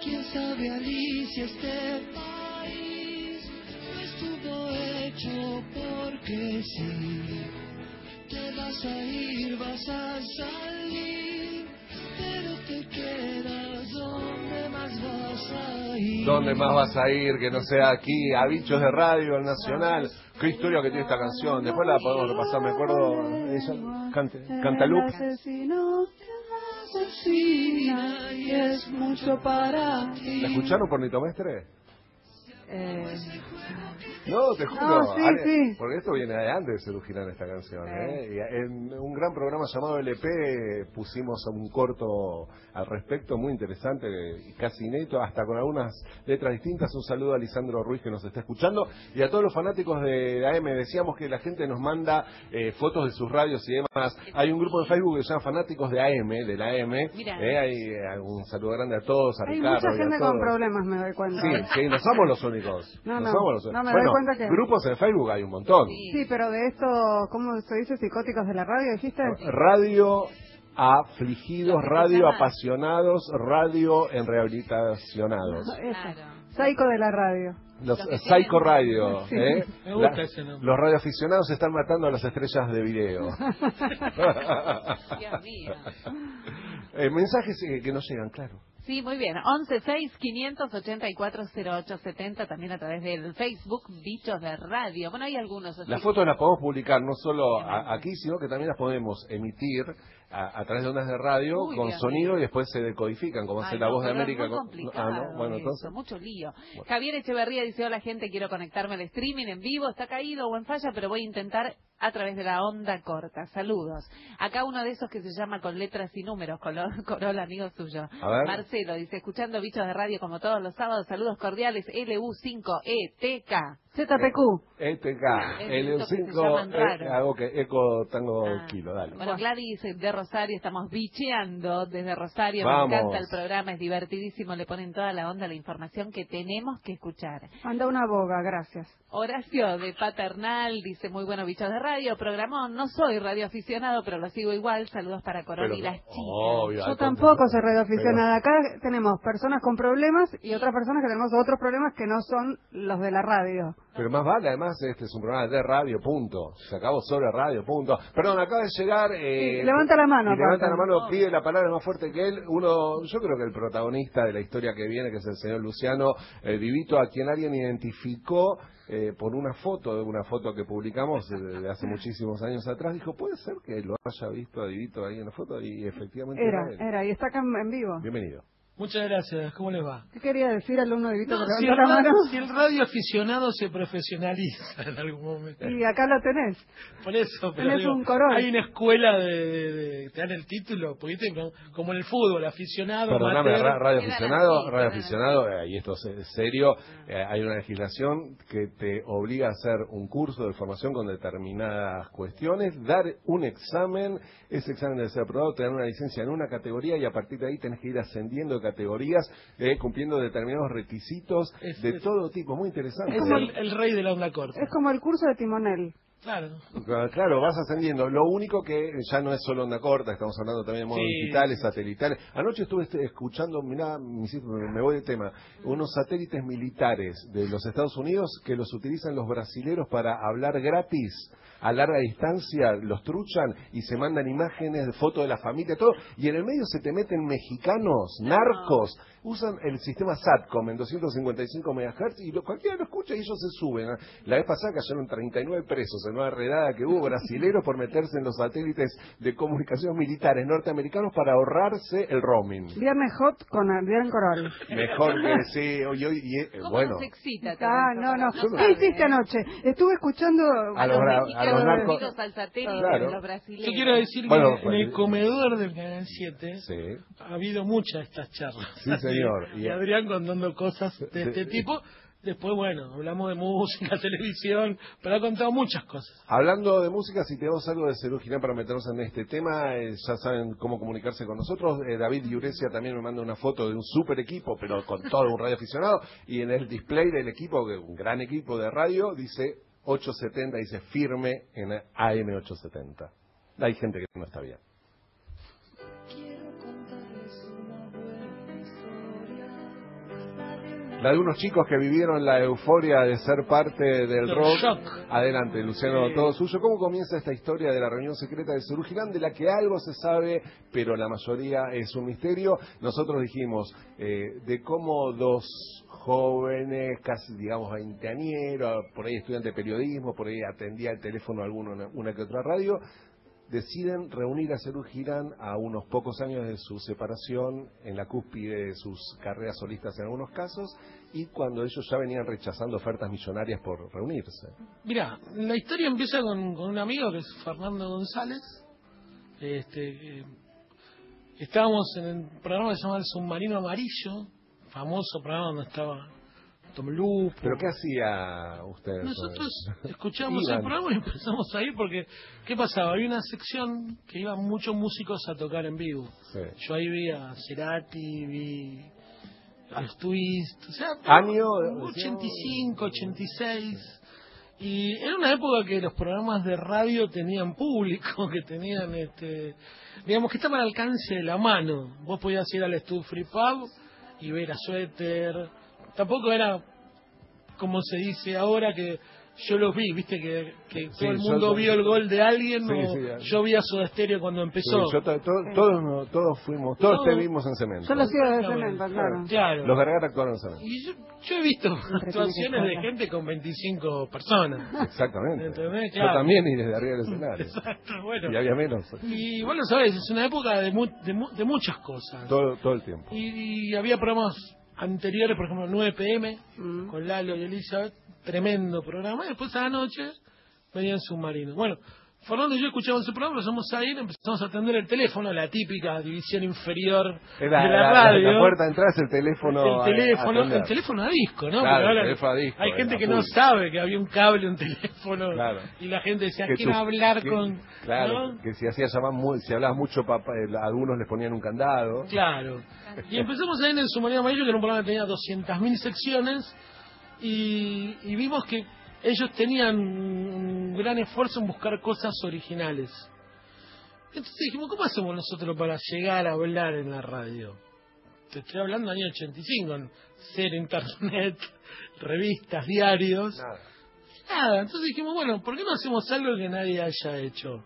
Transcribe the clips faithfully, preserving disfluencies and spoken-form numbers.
quién sabe, Alicia, este país no estuvo hecho porque sí. Te vas a ir, vas a salir, pero te quedas. ¿Dónde más vas a ir? ¿Dónde más vas a ir que no sea aquí, a Bichos de Radio, al Nacional? Qué historia que tiene esta canción. Después la podemos repasar, me acuerdo. Ella, cante, Cantalup. Asesina y es mucho para ti. ¿La escucharon por Nito Mestre? Eh... No, te juro, No, sí, Ale, sí. porque esto viene de antes de ser original esta canción, ¿eh? Sí. Y en un gran programa llamado L P pusimos un corto al respecto, muy interesante, casi inédito, hasta con algunas letras distintas. Un saludo a Lisandro Ruiz que nos está escuchando y a todos los fanáticos de A M. Decíamos que la gente nos manda eh, fotos de sus radios y demás. Hay un grupo de Facebook que se llama Fanáticos de A M, de la A M. Eh, hay eh, un saludo grande a todos, a Hay Ricardo mucha y a gente todos. con problemas, me doy cuenta. Sí, sí, no somos los únicos. No, no, somos los no, me bueno, doy cuenta que... grupos en Facebook hay un montón. Sí. Sí, pero de esto, ¿cómo se dice? Psicóticos de la radio, ¿dijiste? Radio afligidos, radio llaman? apasionados, radio en rehabilitacionados. Eso. Psycho de la radio. Los Los que Psycho tienen- Radio, Sí. ¿eh? Me gusta La- ese nombre. los radioaficionados están matando a las estrellas de video. Dios mío. eh, mensajes eh, que no llegan, claro. Sí, muy bien. once seis quinientos ochenta y cuatro cero ocho setenta, también a través del Facebook Bichos de Radio. Bueno, hay algunos. Las fotos las podemos publicar no solo a- aquí, sino que también las podemos emitir a, a través de ondas de radio Uy, con Dios sonido mío. y después se decodifican, como hace Ay, la no, voz de pero es América. muy con- complicado ah, no, bueno, eso, entonces. mucho lío. Bueno. Javier Echeverría dice, hola gente, quiero conectarme al streaming en vivo, está caído o en falla, pero voy a intentar a través de la onda corta. Saludos. Acá uno de esos que se llama con letras y números, Colo- Corolla, amigo suyo. A ver. Marcelo dice, escuchando Bichos de Radio como todos los sábados, saludos cordiales, L U cinco E T K. Z P Q. E T K, Es L esto que se cinco, llaman raros. hago que eco tango Ah. kilo, dale. Bueno, Gladys de Rosario, estamos bicheando desde Rosario. Vamos. Me encanta el programa, es divertidísimo, le ponen toda la onda, la información que tenemos que escuchar. Anda una boga, gracias. Horacio de Paternal dice, muy bueno, Bichos de Radio, programón, no soy radioaficionado, pero lo sigo igual, saludos para Corón Pero, y las chicas. obvio, Yo entonces- tampoco soy radioaficionada. Acá tenemos personas con problemas y otras personas que tenemos otros problemas que no son los de la radio. Pero más vale, además, este es un programa de radio, punto. Se acabó sobre radio, punto. Perdón, acaba de llegar... Eh, Sí, levanta la mano, y levanta la aparte. mano, pide la palabra más fuerte que él. Uno, yo creo que el protagonista de la historia que viene, que es el señor Luciano eh, Divito, a quien alguien identificó eh, por una foto, de una foto que publicamos de, de hace muchísimos años atrás, dijo, ¿puede ser que lo haya visto a Divito ahí en la foto? Y efectivamente Era, él. era, y está acá en en vivo. Bienvenido. Muchas gracias, ¿cómo les va? ¿Qué quería decir alumno de Vito No, que si, levantó el la radio, mano? si el radio aficionado se profesionaliza en algún momento. Y acá lo tenés. Por eso, pero Tenés digo, un corol. hay una escuela de, de, de- te dan el título, porque ¿viste? como, como en el fútbol, aficionado, Perdóname, amateur. ra- radio Quedan aficionado, así, radio quedan aficionado, eh, y esto es serio, eh, hay una legislación que te obliga a hacer un curso de formación con determinadas cuestiones, dar un examen, ese examen debe ser aprobado, te dan una licencia en una categoría y a partir de ahí tenés que ir ascendiendo de categorías, eh, cumpliendo determinados requisitos Es- de es- todo tipo, muy interesante. Es el, el rey de la onda corta. Es como el curso de timonel. Claro. Claro, vas ascendiendo. Lo único que ya no es solo onda corta, estamos hablando también de modos Sí, digitales, sí. satelitales. Anoche estuve este, escuchando, mirá, me hiciste- me voy de tema, unos satélites militares de los Estados Unidos que los utilizan los brasileros para hablar gratis a larga distancia, los truchan y se mandan imágenes, de fotos de la familia, todo, y en el medio se te meten mexicanos, narcos, usan el sistema SATCOM en doscientos cincuenta y cinco megahertz y lo, cualquiera lo escucha y ellos se suben. ¿eh? La vez pasada cayeron treinta y nueve presos en una redada que hubo brasileros por meterse en los satélites de comunicaciones militares norteamericanos para ahorrarse el roaming. Viernes hot con Adrián Corol. Mejor que sí, y, hoy- y, eh, ¿Cómo bueno, nos excita? todo Ah, esto? no, no. Yo no- ¿Qué hiciste ¿eh? anoche? Estuve escuchando... A los bra- a los narcos- unidos al satélite, Claro. los brasileños. Yo quiero decir Bueno, que en el pues, comedor del Canal siete sí, ha habido muchas de estas charlas. Sí, señor. Y Adrián contando cosas de Sí. este tipo. Después, bueno, hablamos de música, televisión, pero ha contado muchas cosas. hablando de música, si tenemos algo de Cerú Girán para meternos en este tema, eh, ya saben cómo comunicarse con nosotros. Eh, David Iurecia también me manda una foto de un super equipo, pero con todo un radio aficionado. Y en el display del equipo, que es un gran equipo de radio, dice ochocientos setenta, dice firme en A M ochocientos setenta. Hay gente que no está bien. Quiero contarles una buena historia La de unos chicos que vivieron la euforia de ser parte del El rock. shock. Adelante, Luciano, Sí. todo suyo. ¿Cómo comienza esta historia de la reunión secreta de Cerú Girán, de la que algo se sabe, pero la mayoría es un misterio? Nosotros dijimos eh, de cómo dos jóvenes, casi digamos veinteañeros, por ahí estudiante de periodismo, por ahí atendía el teléfono a alguno, una, una que otra radio, deciden reunir a Cerú Girán a unos pocos años de su separación, en la cúspide de sus carreras solistas en algunos casos, y cuando ellos ya venían rechazando ofertas millonarias por reunirse. Mira, la historia empieza con, con un amigo que es Fernando González. Este, eh, estábamos en el programa que se llama El Submarino Amarillo, famoso programa donde estaba Tom Lupo. ¿Pero qué hacía usted? Nosotros escuchamos Iban. el programa y empezamos a ir porque, ¿qué pasaba? Había una sección que iban muchos músicos a tocar en vivo. Sí. Yo ahí vi a Cerati, vi a los Twist, o sea, ¿Año? ochenta y cinco, ochenta y seis. Y era una época que los programas de radio tenían público, que tenían, este, digamos, que estaban al alcance de la mano. Vos podías ir al Stud Free Pub y ver a Sweater. Tampoco era, como se dice ahora, que yo los vi, viste, que, que Sí, todo el yo- mundo vio el gol de alguien, Sí, o sí, ya. yo vi a Soda Stereo cuando Sí, empezó. yo to- to- todos, no- todos fuimos, todos No. te vimos en Cemento. Yo lo sigo de Exactamente. cemento, claro. Claro. Los Gargara actuaron en Cemento. Y yo, yo he visto Siempre actuaciones tiene que de estar. gente con veinticinco personas. Exactamente. ¿Entendés? Yo Claro. también y desde arriba del escenario. Exacto, bueno. Y había menos. Y bueno, sabes, es una época de, mu- de, mu- de muchas cosas. Todo, todo el tiempo. Y, y había programas anteriores, por ejemplo, nueve pe eme, Mm. con Lalo y Elizabeth, tremendo programa. Y después a la noche venían Submarino. Bueno, Fernando y yo escuchamos ese programa, empezamos a ir, empezamos a atender el teléfono, la típica división inferior Era de la, la, radio. la puerta de entrada es el teléfono. el a- teléfono, a atender. el teléfono a disco, ¿no? Claro, Porque el ahora teléfono a disco, hay era gente que full. no sabe que había un cable, un teléfono, Claro. y la gente decía, Que quiero tú- hablar que- con... Claro, ¿no? que si hacías llamar muy, si hablabas mucho, papá, eh, algunos les ponían un candado. Claro. Y empezamos ahí en el Submarino Amarillo, que era un programa que tenía doscientas mil secciones, y, y vimos que ellos tenían un gran esfuerzo en buscar cosas originales. Entonces dijimos, ¿cómo hacemos nosotros para llegar a hablar en la radio? Te estoy hablando del año ochenta y cinco, en cero internet, revistas, diarios. Nada. Nada, entonces dijimos, bueno, ¿por qué no hacemos algo que nadie haya hecho?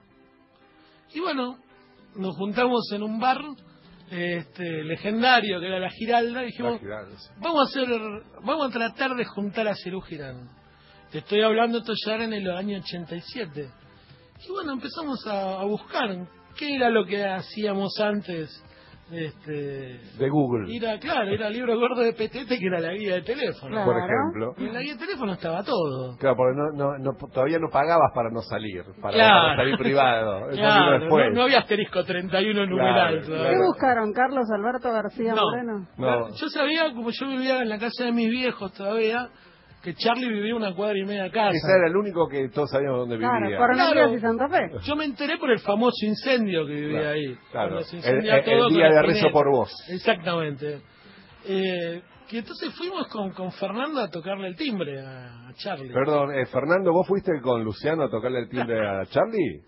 Y bueno, nos juntamos en un bar este legendario que era La Giralda y dijimos, La Giralda, sí. vamos a hacer, vamos a tratar de juntar a Cerú Girán. Te estoy hablando, esto ya era en el año ochenta y siete. Y bueno, empezamos a, a buscar qué era lo que hacíamos antes. Este, De Google, ir a, claro, ir al libro gordo de Petete, que era la guía de teléfono. Claro. por ejemplo. Y en la guía de teléfono estaba todo. Claro, porque no, no, no, todavía no pagabas para no salir, para, Claro. para salir privado. Eso vino Claro, después. no, no había asterisco treinta y uno numeral. Claro, todavía. ¿Qué claro. buscaron, Carlos Alberto García No. Moreno? No. Yo sabía, como yo vivía en la casa de mis viejos todavía, que Charlie vivía una cuadra y media de casa. Ese era el único que todos sabíamos dónde Claro, vivía. Coronel Claro. Díaz y Santa Fe. Yo me enteré por el famoso incendio que vivía Claro, ahí. claro. Cuando se El, incendia el- todo el con día la de rezo jineta. por vos. Exactamente. Eh, y entonces fuimos con, con Fernando a tocarle el timbre a, a Charlie. Perdón, eh, Fernando, ¿vos fuiste con Luciano a tocarle el timbre a Charlie?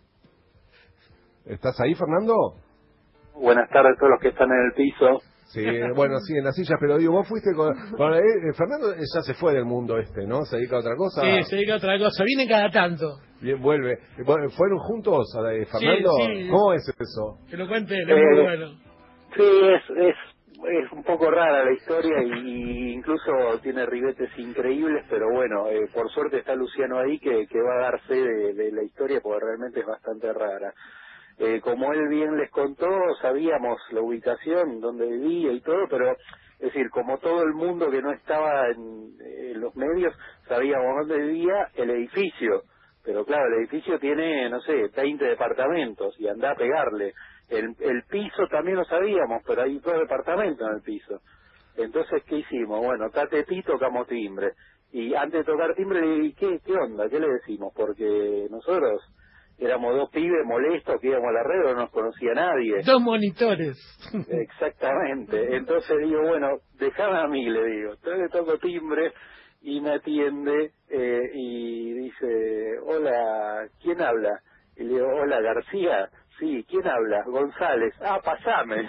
¿Estás ahí, Fernando? Buenas tardes a todos los que están en el piso. Sí, bueno, sí, en las sillas, pero digo, vos fuiste con... con- eh, Fernando ya se fue del mundo este, ¿no? ¿Se dedica a otra cosa? Sí, se dedica a otra cosa. Viene cada tanto. Bien, vuelve. Eh, bueno, ¿fueron juntos, eh, Fernando? Sí, sí. ¿Cómo es eso? Que lo cuente él, es Eh, muy bueno. Sí, es, es, es un poco rara la historia y, y incluso tiene ribetes increíbles, pero bueno, eh, por suerte está Luciano ahí que, que va a dar fe de, de la historia porque realmente es bastante rara. Eh, como él bien les contó, sabíamos la ubicación, dónde vivía y todo, pero es decir, como todo el mundo que no estaba en, en los medios, sabíamos dónde vivía el edificio. Pero claro, el edificio tiene, no sé, veinte departamentos y anda a pegarle. El, el piso también lo sabíamos, pero hay dos departamentos en el piso. Entonces, ¿qué hicimos? Bueno, tate pi, tocamos timbre. Y antes de tocar timbre, le dije, ¿qué, qué onda? ¿Qué le decimos? Porque nosotros éramos dos pibes molestos que íbamos a la red, no nos conocía nadie. Dos monitores. Exactamente. Entonces digo, bueno, déjame a mí, le digo. Entonces le toco timbre y me atiende eh, y dice, hola, ¿quién habla? Y le digo, hola, García. Sí, ¿quién habla? González. Ah, pasame.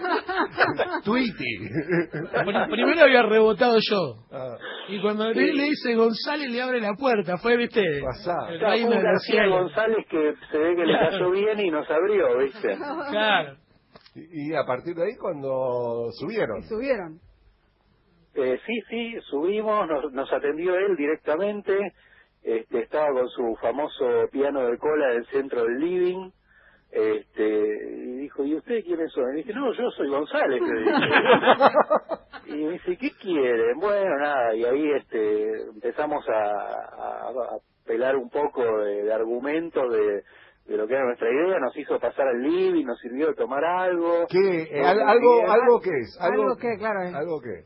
Tweety. Pr- Primero había rebotado yo. Ah, Y cuando Sí. él le dice González, le abre la puerta. Fue, viste, Pasá. el Claro, reino fue de un los García cielos. González que se ve que le Claro. cayó bien y nos abrió, ¿viste? Claro. Y, y a partir de ahí cuando subieron. Y subieron. Eh, sí, sí, subimos, nos, nos atendió él directamente, este, estaba con su famoso piano de cola del centro del living, este, y dijo, ¿y ustedes quiénes son? Y dije, no, yo soy González, le dije. Y me dice, ¿qué quieren? Bueno, nada, y ahí este, empezamos a, a, a pelar un poco de, de argumentos de, de lo que era nuestra idea, nos hizo pasar al living, nos sirvió de tomar algo. ¿Qué? Eh, Nos al- algo, recibieron. algo que es. Algo que, claro, es. Algo que.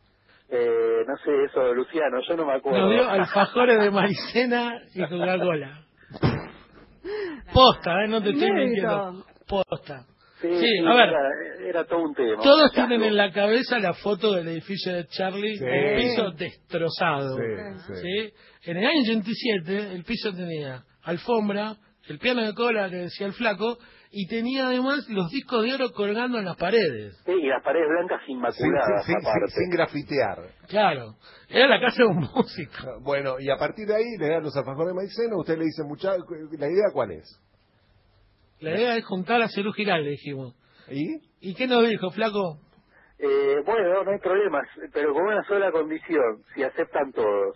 Eh, no sé, eso, Luciano, yo no me acuerdo. Nos dio alfajores de maicena y Coca-Cola. Posta, ¿eh? No te estoy Inédito. mintiendo. Posta. Sí, Sí, sí, a ver. Era, era todo un tema. Todos Claro. tienen en la cabeza la foto del edificio de Charlie, Sí. el piso destrozado. Sí, sí. ¿Sí? En el año ochenta y siete el piso tenía alfombra, el piano de cola que decía el flaco, y tenía además los discos de oro colgando en las paredes. Sí, y las paredes blancas Sin, inmaculadas, sin- sin- aparte. sin grafitear. Claro, era la casa de un músico. Bueno, y a partir de ahí le dan los alfajores de maicena, usted le dice, mucha, ¿la idea cuál es? La idea es juntar a Cerú Girán, le dijimos. ¿Y? ¿Y qué nos dijo, flaco? Eh, bueno, no hay problemas, pero con una sola condición, si aceptan todos.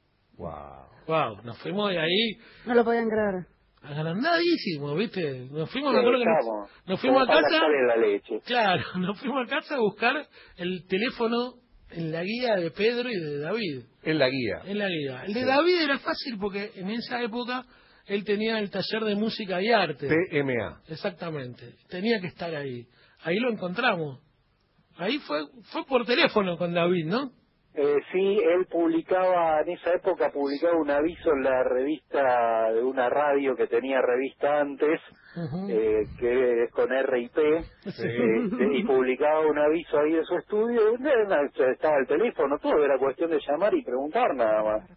Wow. Wow, nos fuimos de ahí No lo podían creer. agrandadísimos, ¿viste? Nos fuimos, me Sí, acuerdo que nos, estamos. nos fuimos a Como para casa. sal en la leche. Claro, nos fuimos a casa a buscar el teléfono en la guía de Pedro y de David. En la guía. En la guía. El de Sí. David era fácil porque en esa época él tenía el taller de música y arte. T M A. Exactamente. Tenía que estar ahí. Ahí lo encontramos. Ahí fue fue por teléfono con David, ¿no? Eh, sí, él publicaba, en esa época publicaba un aviso en la revista de una radio que tenía revista antes, Ujú. eh, que es con R I P, Sí. este, y publicaba un aviso ahí de su estudio, y no, estaba el teléfono, todo, era cuestión de llamar y preguntar nada más.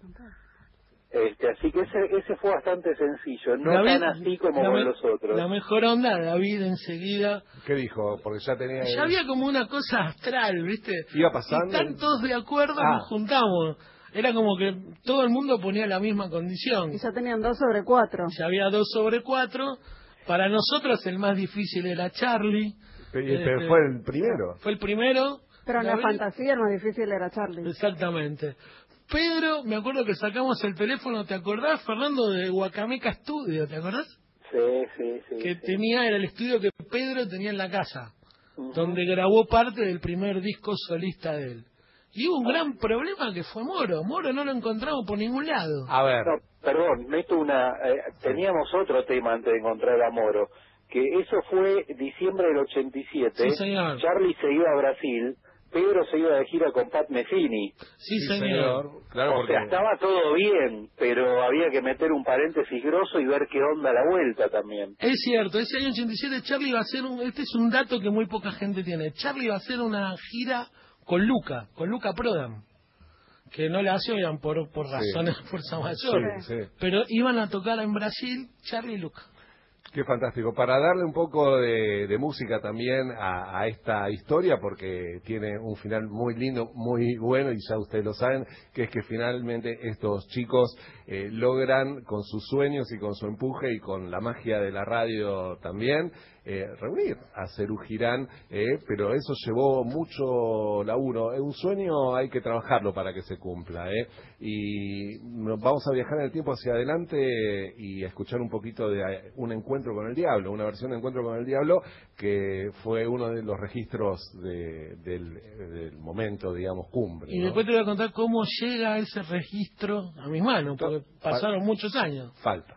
Este, así que ese, ese fue bastante sencillo, no David- tan así como la con me- los otros. La mejor onda, David enseguida. ¿Qué dijo? Porque ya tenía... Ya había como una cosa astral, ¿viste? Iba pasando. Y están todos de acuerdo, Ah. nos juntamos. Era como que todo el mundo ponía la misma condición. Y ya tenían dos sobre cuatro. Ya había dos sobre cuatro. Para nosotros el más difícil era Charlie. Pero, Este, pero fue el primero. Fue el primero. Pero en la David- fantasía el más difícil era Charlie. Exactamente. Pedro, me acuerdo que sacamos el teléfono, ¿te acordás, Fernando, de Guacameca Studio? ¿Te acordás? Sí, sí, sí. Que sí. tenía, era el estudio que Pedro tenía en la casa, Ujú. donde grabó parte del primer disco solista de él. Y hubo un gran problema que fue Moro. Moro no lo encontramos por ningún lado. A ver. No, perdón, meto una... eh, teníamos otro tema antes de encontrar a Moro, que eso fue diciembre del ochenta y siete. Sí, señor. Charlie se iba a Brasil, Pedro se iba de gira con Pat Metheny. Sí, señor. Claro, O porque... sea, estaba todo bien, pero había que meter un paréntesis grosso y ver qué onda la vuelta también. Es cierto, ese año ochenta y siete Charlie va a hacer un... Este es un dato que muy poca gente tiene. Charlie va a hacer una gira con Luca, con Luca Prodan, que no la hacían por, por Sí. razones de fuerza mayor. Sí, sí. Pero iban a tocar en Brasil Charlie y Luca. Qué fantástico. Para darle un poco de, de música también a, a esta historia, porque tiene un final muy lindo, muy bueno, y ya ustedes lo saben, que es que finalmente estos chicos eh, logran, con sus sueños y con su empuje y con la magia de la radio también, eh, reunir a Cerú Girán, eh, pero eso llevó mucho laburo. Un sueño hay que trabajarlo para que se cumpla, eh, y nos vamos a viajar en el tiempo hacia adelante y a escuchar un poquito de eh, un encuentro con el diablo, una versión de Encuentro con el Diablo que fue uno de los registros de- del, del momento, digamos, cumbre. Y ¿no? después te voy a contar cómo llega ese registro a mis manos, porque Pa- pasaron muchos años. Falta.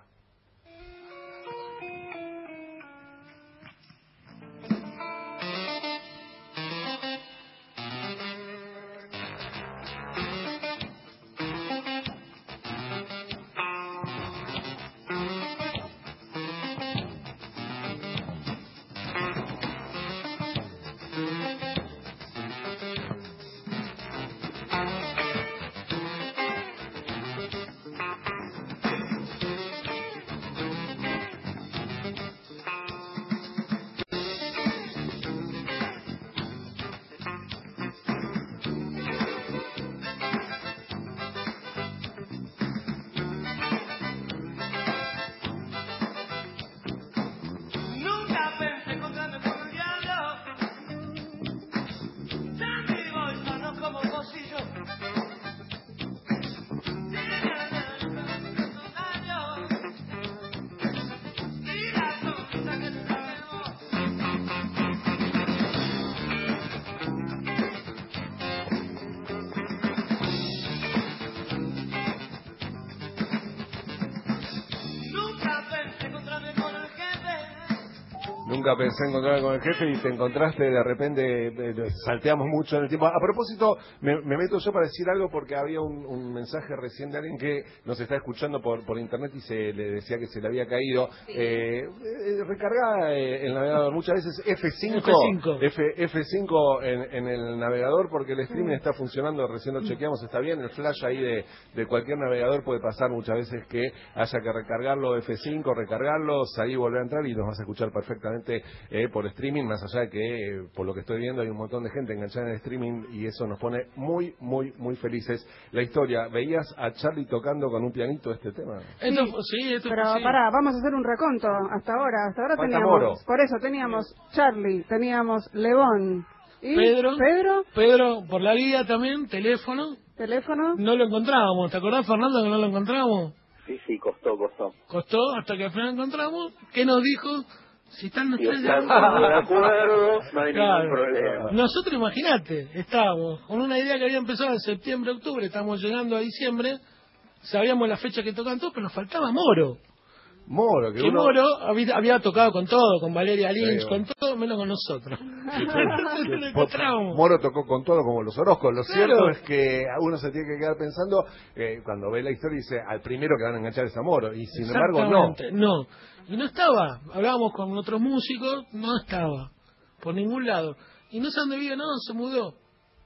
nunca pensé encontrarme con el jefe y te encontraste de repente, eh, salteamos mucho en el tiempo. A propósito, me, me meto yo para decir algo porque había un, un mensaje recién de alguien que nos está escuchando por, por internet y se le decía que se le había caído. Sí. Eh, eh, recarga eh, el navegador, muchas veces F cinco, F cinco. F, F cinco en, en el navegador porque el streaming está funcionando, recién lo chequeamos, está bien, el flash ahí de, de cualquier navegador puede pasar muchas veces que haya que recargarlo F cinco, recargarlo, salir y volver a entrar y nos vas a escuchar perfectamente eh, por streaming, más allá de que eh, por lo que estoy viendo hay un montón de gente enganchada en el streaming y eso nos pone muy, muy, muy felices. La historia, ¿veías a Charlie tocando con un pianito este tema? Esto, sí, esto Pero sí. pará, vamos a hacer un raconto hasta ahora. Hasta ahora Falta teníamos, Moro. por eso teníamos Charlie, teníamos Lebón y Pedro. Pedro, Pedro, por la guía también, teléfono, teléfono. no lo encontrábamos. ¿Te acordás, Fernando, que no lo encontramos? Sí, sí, costó, costó. Costó hasta que al final encontramos. ¿Qué nos dijo? Si están los Si tres de están acuerdo. de acuerdo, no hay Claro. ningún problema. Nosotros, imagínate, estábamos con una idea que había empezado en septiembre, octubre, estábamos llegando a diciembre, sabíamos la fecha que tocan todos, pero nos faltaba Moro. Moro, que, Que uno... Moro había, había tocado con todo, con Valeria Lynch, Sí, con todo, menos con nosotros. Entonces no lo encontramos. Moro tocó con todo como los Orozcos. Lo Claro. cierto es que uno se tiene que quedar pensando, eh, cuando ve la historia dice, al primero que van a enganchar es a Moro. Y sin embargo, no. Exactamente, no. Y no estaba. Hablábamos con otros músicos, no estaba. Por ningún lado. Y no sé dónde vive, no, se mudó.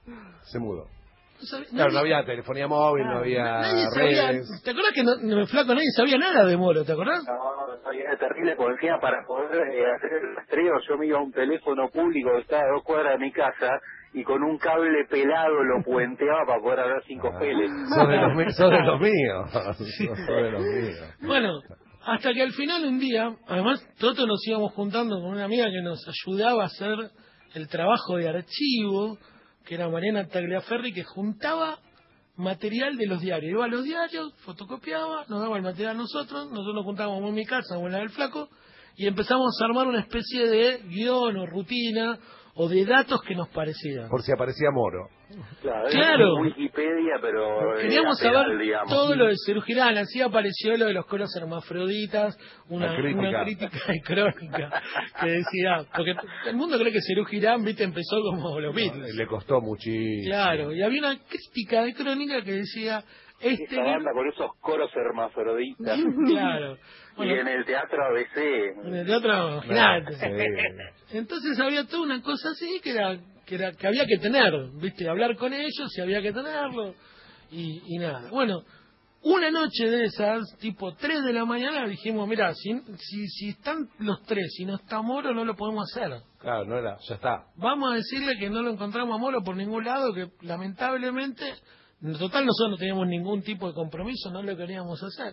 Se mudó. No sabía- Claro, nadie- no había telefonía móvil, no había nadie sabía. redes. ¿Te acuerdas que no, no, flaco, nadie sabía nada de Moro? ¿Te acordás? No, no, era terrible porque encima para poder eh, hacer el rastreo yo me iba a un teléfono público que estaba a dos cuadras de mi casa y con un cable pelado lo puenteaba para poder hablar sin copeles. Sos de los, mi- sos de los míos. Sos de los míos. Bueno, hasta que al final un día, además nosotros nos íbamos juntando con una amiga que nos ayudaba a hacer el trabajo de archivo, que era Mariana Tagliaferri, que juntaba material de los diarios. Iba a los diarios, fotocopiaba, nos daba el material a nosotros, nosotros nos juntábamos en mi casa o en la del flaco, y empezamos a armar una especie de guión o rutina o de datos que nos parecían. Por si aparecía Moro. Claro, Claro. es Wikipedia, pero eh, Queríamos lateral, saber digamos. todo lo de Cerú Girán. Así apareció lo de los coros hermafroditas, una, La crítica. una crítica y crónica que decía, porque el mundo cree que Cerú Girán, viste, empezó como los Beatles. Le costó muchísimo. Claro, y había una crítica de crónica que decía, este Esa banda con esos coros hermafroditas. claro, bueno, Y en el teatro A B C. en el teatro, imagínate. Sí. Entonces había toda una cosa así que era que era que había que tener, viste, hablar con ellos y había que tenerlo y, y nada. Bueno, una noche de esas, tipo tres de la mañana, dijimos, mira, si, si si están los tres y no está Moro, no lo podemos hacer. Claro, no era, ya está. Vamos a decirle que no lo encontramos a Moro por ningún lado, que lamentablemente, en total nosotros no teníamos ningún tipo de compromiso, no lo queríamos hacer.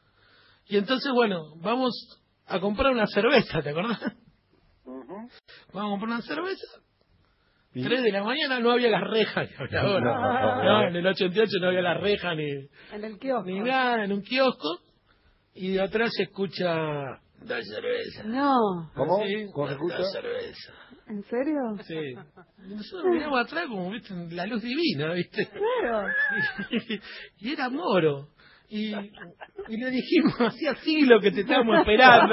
Y entonces, bueno, vamos a comprar una cerveza, ¿te acordás? Ujú. Vamos a comprar una cerveza. ¿Y? Tres de la mañana no había las rejas que había ahora. No. No, en el ochenta y ocho no había las rejas ni, En el kiosco. ni nada, en un kiosco. Y de atrás se escucha... Da cerveza. No, ¿Cómo? Sí, ¿Cómo se da- escucha? da cerveza. ¿en serio? Sí. Y nosotros miramos atrás como, viste, la luz divina, viste. Claro. Y, y era Moro. Y, y le dijimos, hacía siglo que te estábamos esperando.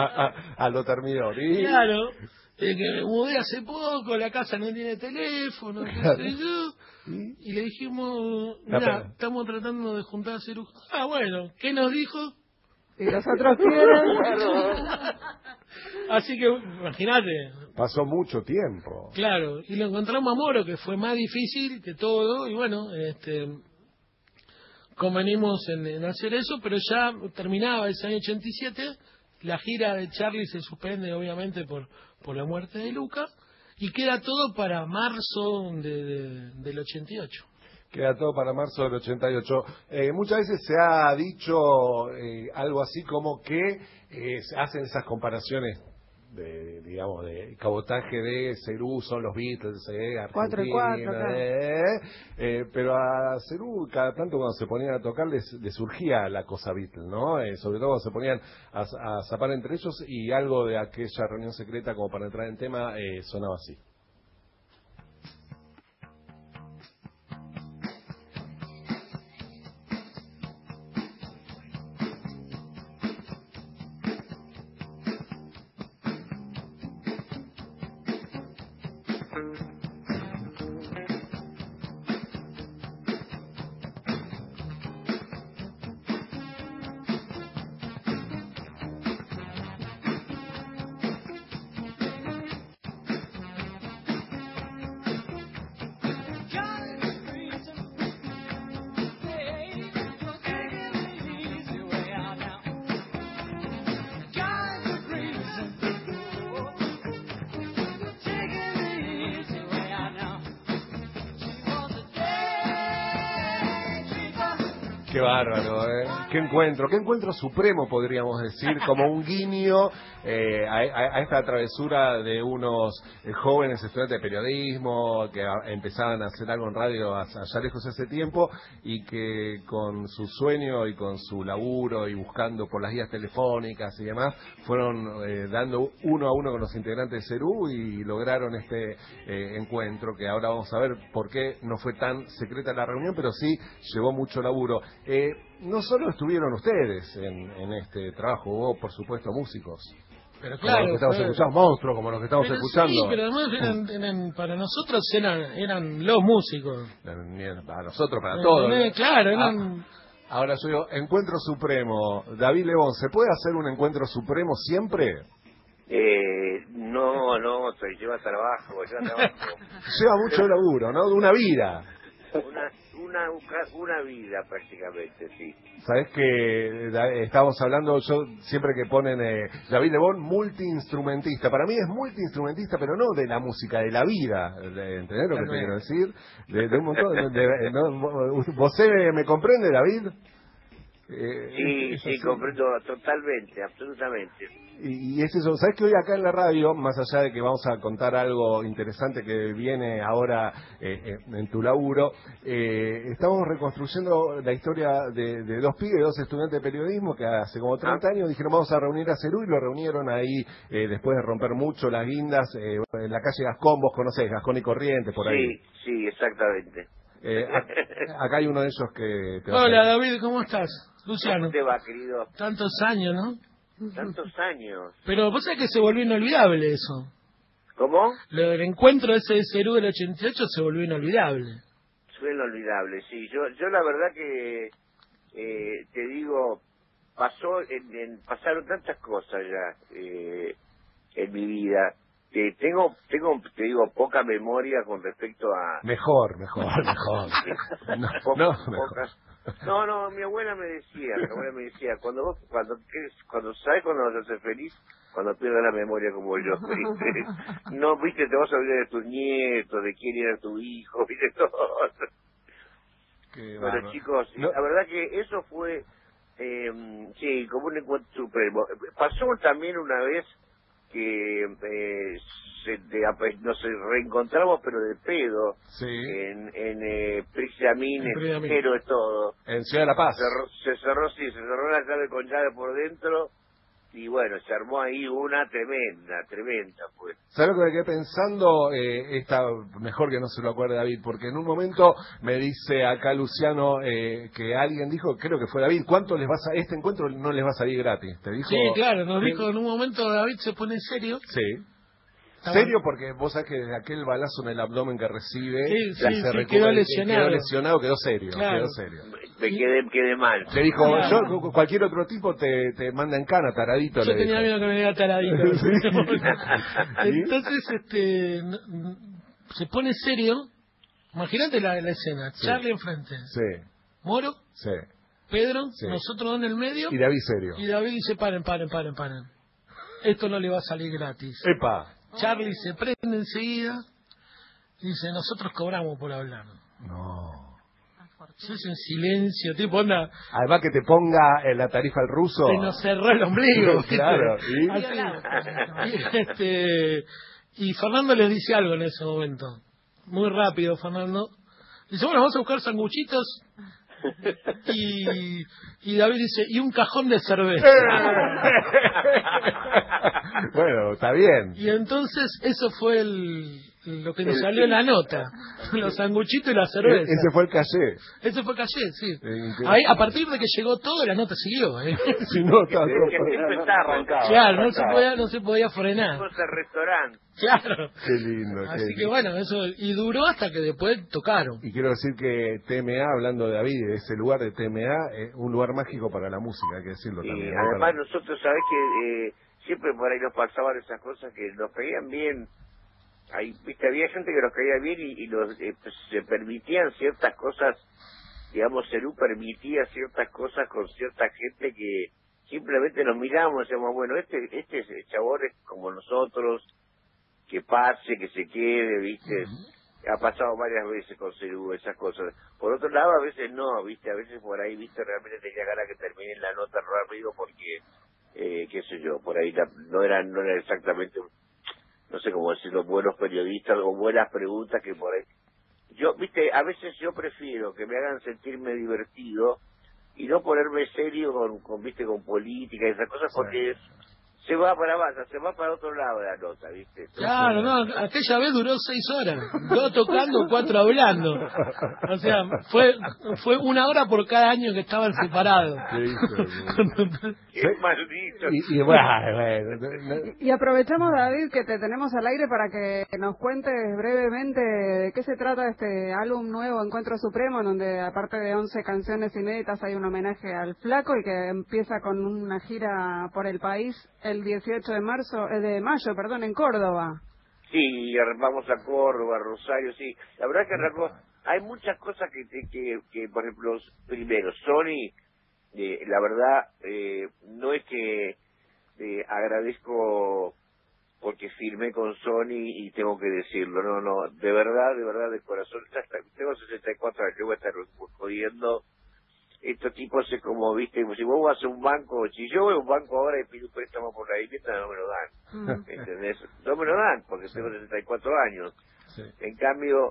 A lo terminó. ¿Y? Claro, eh, que me mudé hace poco, la casa no tiene teléfono, qué sé yo. Y le dijimos, La mira, pena. estamos tratando de juntar Cerú. Ah, bueno, ¿qué nos dijo? Y los otros quieren. Así que, imagínate, Pasó mucho tiempo. claro, y lo encontramos a Moro, que fue más difícil que todo, y bueno, este convenimos en, en hacer eso, pero ya terminaba ese año ochenta y siete, la gira de Charlie se suspende obviamente por, por la muerte de Luca, y queda todo para marzo de, de- del ochenta y ocho. Queda todo para marzo del ochenta y ocho. Eh, muchas veces se ha dicho eh, algo así como que eh, se hacen esas comparaciones de, digamos, de cabotaje de Cerú son los Beatles, eh, Cuatro y Argentina, cuatro, claro. eh, eh, pero a Cerú cada tanto cuando se ponían a tocar les, les surgía la cosa Beatles, ¿no? Eh, sobre todo cuando se ponían a, a zapar entre ellos y algo de aquella reunión secreta como para entrar en tema eh, sonaba así. Qué bárbaro, ¿eh? Qué encuentro, qué encuentro supremo podríamos decir, como un guiño eh, a, a, a esta travesura de unos eh, jóvenes estudiantes de periodismo que a, empezaban a hacer algo en radio allá lejos hace tiempo y que con su sueño y con su laburo y buscando por las guías telefónicas y demás, fueron eh, dando uno a uno con los integrantes de Cerú y lograron este eh, encuentro que ahora vamos a ver por qué no fue tan secreta la reunión, pero sí llevó mucho laburo. Eh, no solo estuvieron ustedes en, en este trabajo, hubo por supuesto músicos. Pero Como los claro, que estamos claro. escuchando, monstruos como los que estamos Pero escuchando. Sí, pero además eran, eran, para nosotros eran, eran los músicos. Para nosotros, para Eh, todos. eh, Claro, eran... Ah, ahora yo digo, encuentro supremo. David Lebón, ¿se puede hacer un encuentro supremo siempre? Eh, no, no, se lleva trabajo, lleva trabajo. Lleva mucho laburo, ¿no? De una vida. Una, una, una vida prácticamente, sí. Sabés que da, estamos hablando, yo siempre que ponen eh, David Lebón, multiinstrumentista. Para mí es multiinstrumentista, pero no de la música, de la vida. De, ¿Entendés lo que te quiero decir? De, de un montón. De, de, no, ¿Vos me comprende, David? Eh, sí, sí, comprendo totalmente, absolutamente. Y, y es eso, ¿sabes que hoy acá en la radio, más allá de que vamos a contar algo interesante que viene ahora eh, en tu laburo, eh, estamos reconstruyendo la historia de, de dos pibes, dos estudiantes de periodismo que hace como treinta años dijeron vamos a reunir a Cerú y lo reunieron ahí eh, después de romper mucho las guindas eh, en la calle Gascón, vos conocés, Gascón y Corrientes, por ahí. Sí, sí, exactamente. Eh, acá, acá hay uno de ellos que... que Hola David, ¿cómo estás? Luciano. ¿Cómo te va, querido? Tantos años, ¿no? Tantos años. Pero vos sabés que se volvió inolvidable eso. ¿Cómo? Lo del encuentro ese de Cerú del ochenta y ocho se volvió inolvidable. Fue inolvidable, sí. Yo yo la verdad que, eh, te digo, pasó en, en, pasaron tantas cosas ya eh, en mi vida. Que tengo, tengo, te digo, poca memoria con respecto a... Mejor, mejor, mejor. no, Poca, no, pocas. No, no, mi abuela me decía, mi abuela me decía, cuando vos, cuando, cuando sabes cuando vas a ser feliz, cuando pierdas la memoria como yo, ¿viste? No, viste, te vas a olvidar de tus nietos, de quién era tu hijo, viste, todo. Qué bueno, bueno. chicos, no. la verdad que eso fue, eh, sí, como un encuentro supremo. Pasó también una vez que eh, se, de, nos reencontramos pero de pedo sí. en, en eh, Prixamín, en pero de todo en Ciudad de la Paz se cerró, se cerró sí se cerró la llave con llave por dentro y bueno, se armó ahí una tremenda, tremenda pues. ¿Sabes lo que me quedé pensando? Eh, esta, mejor que no se lo acuerde David, porque en un momento me dice acá Luciano eh, que alguien dijo, creo que fue David, ¿cuánto les vas a, este encuentro no les va a salir gratis? ¿Te dijo? Sí, claro, nos ¿Sí? dijo en un momento David se pone serio. Sí. Serio porque vos sabés que de aquel balazo en el abdomen que recibe sí, se sí, recupera, quedó lesionado. quedó lesionado, quedó serio, claro. quedó serio. Me quedé, quedé mal. Le dijo, claro. yo cualquier otro tipo te, te manda en cana, taradito. Yo le tenía dijo. miedo que me diera taradito. ¿Sí? Entonces, este, se pone serio. Imagínate la, la escena. Sí. Charlie enfrente. Sí, Moro, sí. Pedro, Sí. nosotros dos en el medio. Y David serio. Y David dice, paren, paren, paren, paren. Esto no le va a salir gratis. Epa. Charlie se prende enseguida y dice, nosotros cobramos por hablar. No. Eso es en silencio, tipo onda. Además que te ponga en la tarifa el ruso. Se nos cerró el ombligo. Claro. ¿Y? Así. Y, este, y Fernando les dice algo en ese momento. Muy rápido, Fernando. Dice, bueno, vamos a buscar sanguchitos. Y, y David dice, y un cajón de cerveza. Bueno, está bien. Y entonces eso fue el, lo que nos salió en la nota. Los sanguchitos y la cerveza. Ese fue el calle. Ese fue calle, sí. Eh, Ahí, a partir de que llegó todo, la nota siguió. ¿eh? Si no, estaba Es que todo- siempre está arrancado. Claro, no se podía, no se podía frenar. Fuimos al restaurante. Claro. Qué lindo. qué Así que lindo. bueno, eso, y duró hasta que después tocaron. Y quiero decir que T M A, hablando de David, ese lugar de T M A, es un lugar mágico para la música, hay que decirlo Y también. ¿no? además Para- nosotros, sabés que eh, siempre por ahí nos pasaban esas cosas que nos caían bien. Ahí, viste, había gente que nos caía bien y, y nos eh, pues, se permitían ciertas cosas, digamos, Cerú permitía ciertas cosas con cierta gente que simplemente nos mirábamos y decíamos, bueno, este este chabón es como nosotros, que pase, que se quede, viste. Ha pasado varias veces con Cerú esas cosas. Por otro lado, a veces no, viste, a veces por ahí, viste, realmente tenía ganas que termine la nota rápido porque, eh, qué sé yo, por ahí la- no eran no era exactamente, no sé cómo decirlo, buenos periodistas o buenas preguntas que por ahí. Yo, viste, a veces yo prefiero que me hagan sentirme divertido y no ponerme serio con, con viste, con política y esas cosas porque se va para abajo, se va para otro lado de la nota, viste. Entonces, Claro, no, aquella vez duró seis horas, dos tocando, cuatro hablando. O sea, fue fue una hora por cada año que estaban separados. ¿Qué hizo? qué maldito. Y, y bueno, bueno, no- no- Y aprovechamos, David, que te tenemos al aire para que nos cuentes brevemente de qué se trata este álbum nuevo, Encuentro Supremo, donde aparte de once canciones inéditas hay un homenaje al Flaco y que empieza con una gira por el país el dieciocho de marzo, eh, de mayo, perdón, en Córdoba. Sí, vamos a Córdoba, Rosario, sí. La verdad que arrancó, hay muchas cosas que, que, que, que, por ejemplo, primero, Sony, eh, la verdad, eh, no es que eh, agradezco porque firmé con Sony y tengo que decirlo, no, no, de verdad, de verdad, de corazón, ya está, tengo sesenta y cuatro años, yo voy a estar jodiendo. Estos tipos es como, viste, si vos vas a un banco, si yo voy a un banco ahora y pido un préstamo por la vivienda, no me lo dan, ¿entendés? No me lo dan porque tengo sesenta y cuatro años. sí. En cambio,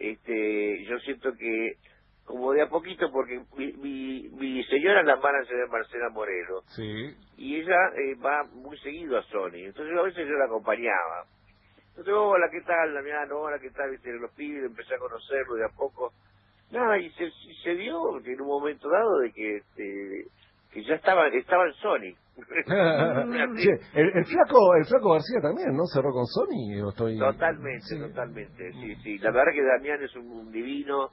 este, yo siento que, como de a poquito, porque mi, mi, mi señora la hermana se llama Marcela Moreno, Sí. y ella eh, va muy seguido a Sony, entonces a veces yo la acompañaba. Entonces, oh, hola, ¿qué tal? La mía, no, hola, ¿qué tal? Viste, los pibes, empecé a conocerlo de a poco. Nada, y se, se vio que en un momento dado de que este, que ya estaba, estaba en Sony. Che, el, el flaco el flaco García también, ¿no? ¿Cerró con Sony? ¿O estoy... Totalmente, Sí. totalmente, sí, sí. La verdad que Damián es un, un divino,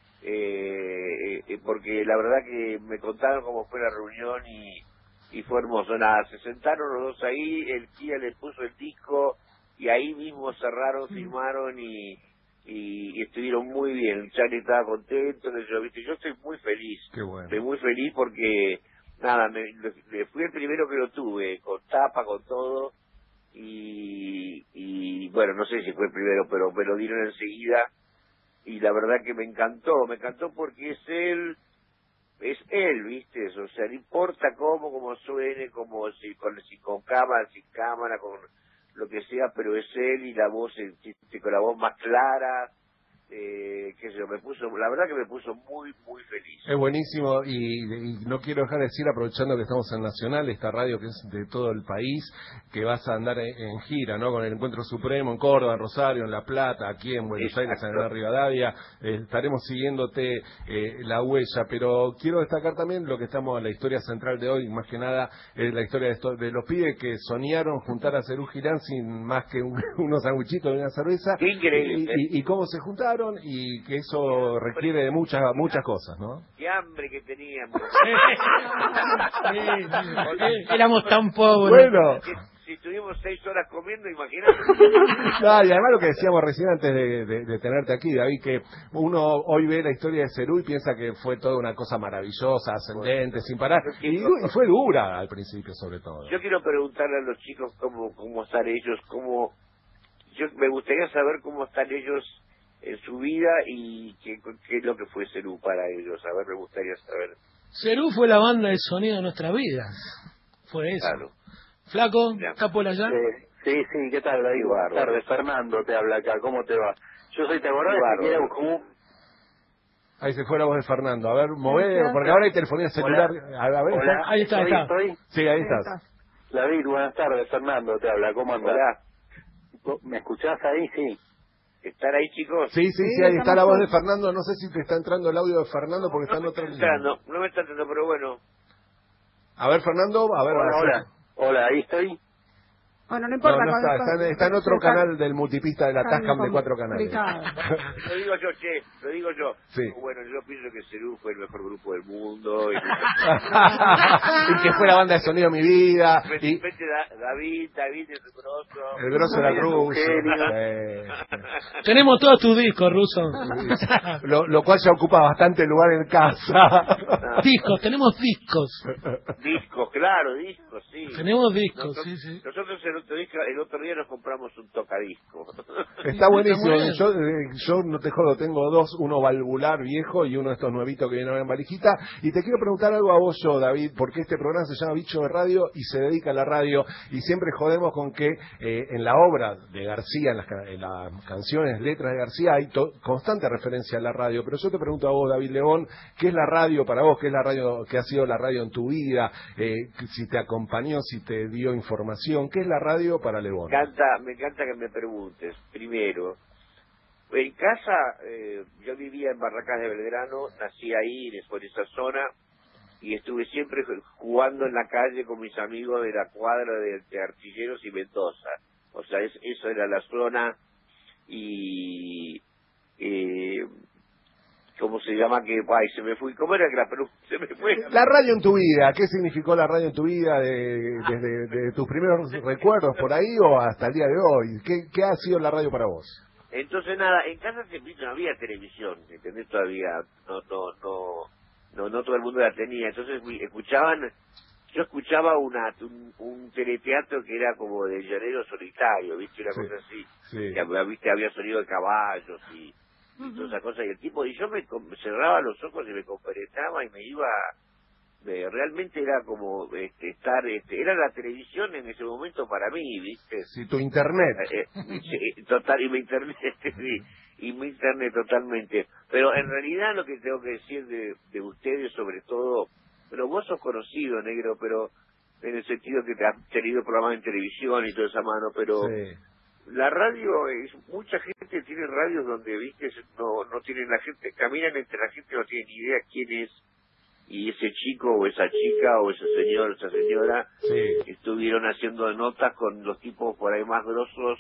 eh, eh, porque la verdad que me contaron cómo fue la reunión y, y fue hermoso. Nada, se sentaron los dos ahí, el Kia le puso el disco y ahí mismo cerraron, firmaron y, y, y estuvieron muy bien. El Charlie estaba contento, yo, ¿viste? Yo estoy muy feliz. Qué bueno. Estoy muy feliz porque, nada, me, le- fui el primero que lo tuve, con tapa, con todo. Y, y bueno, no sé si fue el primero, pero me lo dieron enseguida y la verdad que me encantó, me encantó porque es él, es él, viste, o sea, no importa cómo, cómo suene, como si con, si con cámara, sin cámara, con lo que sea, pero es él y la voz, eh, con la voz más clara, eh, qué sé yo, me puso, la verdad que me puso muy, muy feliz. Es buenísimo y, y no quiero dejar de decir, aprovechando que estamos en Nacional, esta radio que es de todo el país, que vas a andar en, en gira, ¿no? Con el Encuentro Supremo en Córdoba, en Rosario, en La Plata, aquí en Buenos Aires, en la Rivadavia. Eh, estaremos siguiéndote eh, la huella, pero quiero destacar también lo que estamos en la historia central de hoy, más que nada es la historia de, esto, de los pibes que soñaron juntar a Cerú Girán sin más que un, unos sanguchitos y una cerveza. Qué increíble. Y, y, y cómo se juntaron y que eso requiere de muchas muchas cosas, ¿no? Qué hambre que teníamos. Sí, sí. Éramos tan pobres. Bueno, Si, si estuvimos seis horas comiendo, imagínate. no, y además lo que decíamos recién antes de, de, de tenerte aquí, David, que uno hoy ve la historia de Cerú y piensa que fue toda una cosa maravillosa, ascendente, sin parar, y, y fue dura al principio sobre todo. Yo quiero preguntarle a los chicos cómo, cómo están ellos, cómo... Yo me gustaría saber cómo están ellos en su vida y qué, qué es lo que fue Cerú para ellos. A ver, me gustaría saber. Cerú fue la banda de sonido de nuestras vidas. Fue eso. Claro. Flaco, Ya. ¿está por allá? Eh, sí, sí, ¿qué tal, David? Buenas Bárbaro. tardes, Fernando te habla acá, ¿cómo te va? Yo soy, ¿te acordás Bárbaro. que era como... Ahí se fue la voz de Fernando. A ver, mover, Gracias. porque ahora hay telefonía celular. A a ver, Hola, Ahí está, ahí ¿estoy, está. estoy? sí, ahí estás. David, buenas tardes, Fernando te habla, ¿cómo andás? Hola. ¿Me escuchás ahí? Sí. ¿Están ahí, chicos? Sí, sí, sí, Sí, ahí está la estamos voz de todos. Fernando. No sé si te está entrando el audio de Fernando porque está en No me otra está línea. entrando, no me está entrando, pero bueno. A ver, Fernando, a ver. Hola, va, hola. Hola, ahí estoy. Bueno, no No, importa. no con- está, con- está, en- está en otro está- canal del multipista de la están Tascam de cuatro canales. complicados. Lo digo yo, che, lo digo yo. Sí. Bueno, yo pienso que Cerú fue el mejor grupo del mundo. Y, Y que fue la banda de sonido de mi vida. de Y repente Da- David, David es grosso. el grosso era el Es un ruso. genio. Sí. Tenemos todos tus discos, Ruso. Lo, lo cual ya ocupa bastante lugar en casa. Discos, tenemos discos. Discos, claro, discos, sí. Tenemos discos, Nosotros, sí, sí. nosotros el, otro día, el otro día nos compramos un tocadisco. Está buenísimo. muy bien. Yo, eh, yo no te jodo, tengo dos, uno valvular viejo y uno de estos nuevitos que vienen ahora en valijita. Y te quiero preguntar algo a vos yo, David, porque este programa se llama Bicho de Radio y se dedica a la radio. Y siempre jodemos con que eh, en la obra de García, en las, ca- en las canciones, letras de García, hay to- constante referencia a la radio. Pero yo te pregunto a vos, David León, ¿qué es la radio para vos? ¿Qué es la radio? ¿Qué ha sido la radio en tu vida? Eh, si te acompañó, si te dio información. ¿Qué es la radio para León? Me encanta, me encanta que me preguntes. Primero, en casa, eh, yo vivía en Barracas de Belgrano, nací ahí, por esa zona, y estuve siempre jugando en la calle con mis amigos de la cuadra de, de Artilleros y Mendoza. O sea, es, eso era la zona, y... Eh, ¿Cómo se llama? Que, ay, se me fue. ¿Cómo era que la pregunta? Se me fue. La radio en tu vida, ¿qué significó la radio en tu vida de- desde de tus primeros recuerdos por ahí o hasta el día de hoy? ¿Qué, qué ha sido la radio para vos? Entonces, nada, en casa siempre no había televisión, ¿entendés? Todavía, no, no, no, no, no todo el mundo la tenía. Entonces, mi- escuchaban, yo escuchaba una, un, un teleteatro que era como de llanero solitario, ¿viste? Una Sí, cosa así. sí. Que, había- ¿viste? Había sonido de caballos y, y toda esa cosa. Y el tipo, y yo me, com- cerraba los ojos y me compenetraba y me iba, me- realmente era como este, estar, este, era la televisión en ese momento para mí, ¿viste? Sí, tu internet. Eh, eh, sí, total, y mi internet, sí, y mi internet totalmente. Pero en realidad lo que tengo que decir de, de ustedes, sobre todo, pero vos sos conocido, negro, pero en el sentido que te has tenido programas en televisión y toda esa mano, pero Sí. la radio es, mucha gente tiene radios donde, viste, no, no tienen la gente, caminan entre la gente, no tienen ni idea quién es, y ese chico o esa chica o ese señor o esa señora Sí. estuvieron haciendo notas con los tipos por ahí más grosos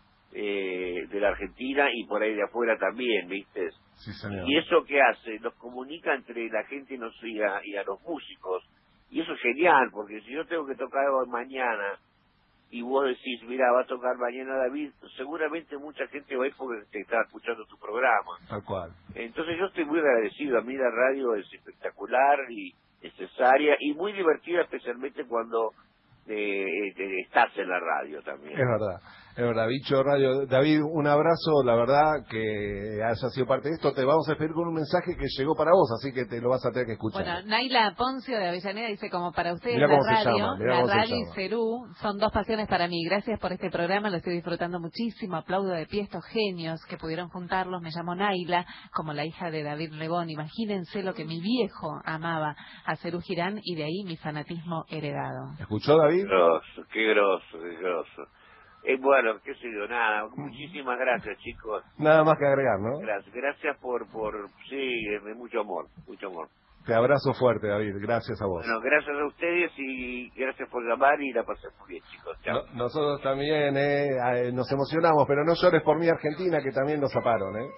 eh, de la Argentina y por ahí de afuera también, ¿viste? Sí, señor. Y eso que hace, los comunica entre la gente y, nos, y, a, y a los músicos. Y eso es genial, porque si yo tengo que tocar algo mañana y vos decís, mira, va a tocar mañana David, seguramente mucha gente va a ir porque te está escuchando tu programa. Tal cual. Entonces yo estoy muy agradecido. A mí la radio es espectacular y necesaria y muy divertida, especialmente cuando eh, eh, estás en la radio también. Es verdad. Es verdad, Bicho Radio. David, un abrazo, la verdad que hayas sido parte de esto. Te vamos a despedir con un mensaje que llegó para vos, así que te lo vas a tener que escuchar. Bueno, Naila Poncio de Avellaneda dice, como para ustedes Mirá la cómo se radio, llama, mirá la cómo se radio y llama. Cerú son dos pasiones para mí. Gracias por este programa, lo estoy disfrutando muchísimo. Aplaudo de pie a estos genios que pudieron juntarlos. Me llamo Naila, como la hija de David Lebón. Imagínense lo que mi viejo amaba a Cerú Girán y de ahí mi fanatismo heredado. ¿Escuchó, David? Grosso, qué grosso, qué grosso. Eh, bueno, qué sé yo, nada, muchísimas gracias, chicos. Nada más que agregar, ¿no? Gracias, gracias por, por, sí, de mucho amor, mucho amor. Te abrazo fuerte, David. Gracias a vos. Bueno, gracias a ustedes y gracias por llamar y la pasé muy bien, chicos. Chao. No- nosotros también eh, eh, nos emocionamos, pero no llores por mi Argentina, que también nos zaparon, ¿eh?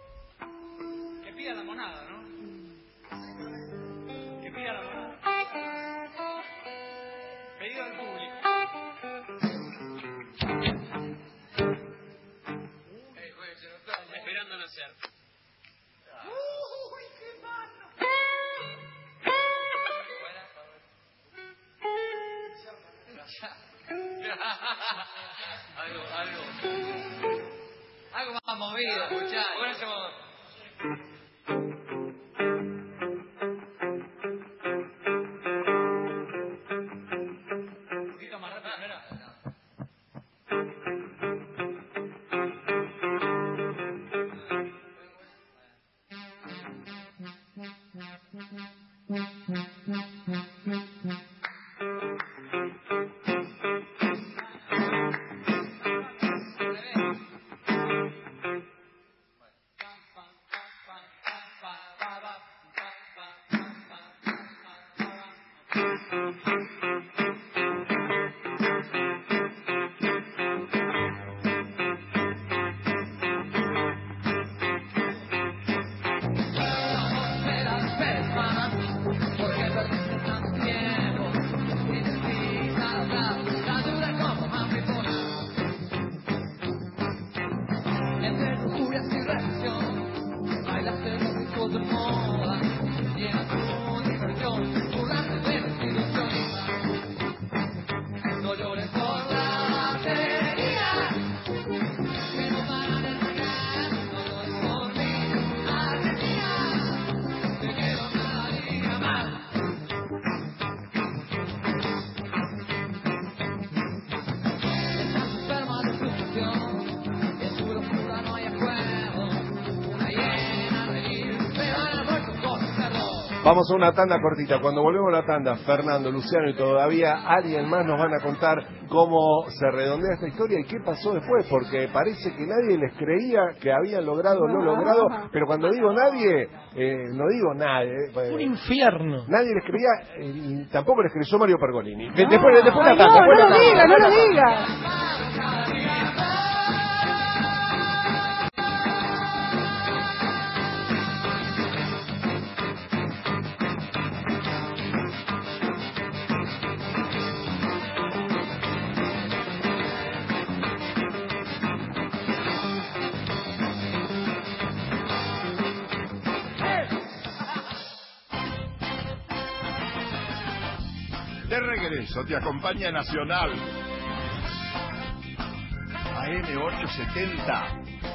Que pida la monada, ¿no? Que pida la monada. Pedido del público. Esperando nacer. Uy, qué mano. algo, algo. Algo más movido, muchachos. Por eso. Un poquito más rápido, ¿no era? Vamos a una tanda cortita. Cuando volvemos a la tanda, Fernando, Luciano y todavía alguien más nos van a contar cómo se redondea esta historia y qué pasó después, porque parece que nadie les creía que habían logrado lo logrado, pero cuando digo nadie, eh, no digo nadie. Eh, Un infierno. Nadie les creía eh, y tampoco les creyó Mario Pergolini. No. Después, después la Ay, tanda. no, después no la lo tanda, diga, no después lo la tanda. diga. De regreso te acompaña Nacional A M ochocientos setenta.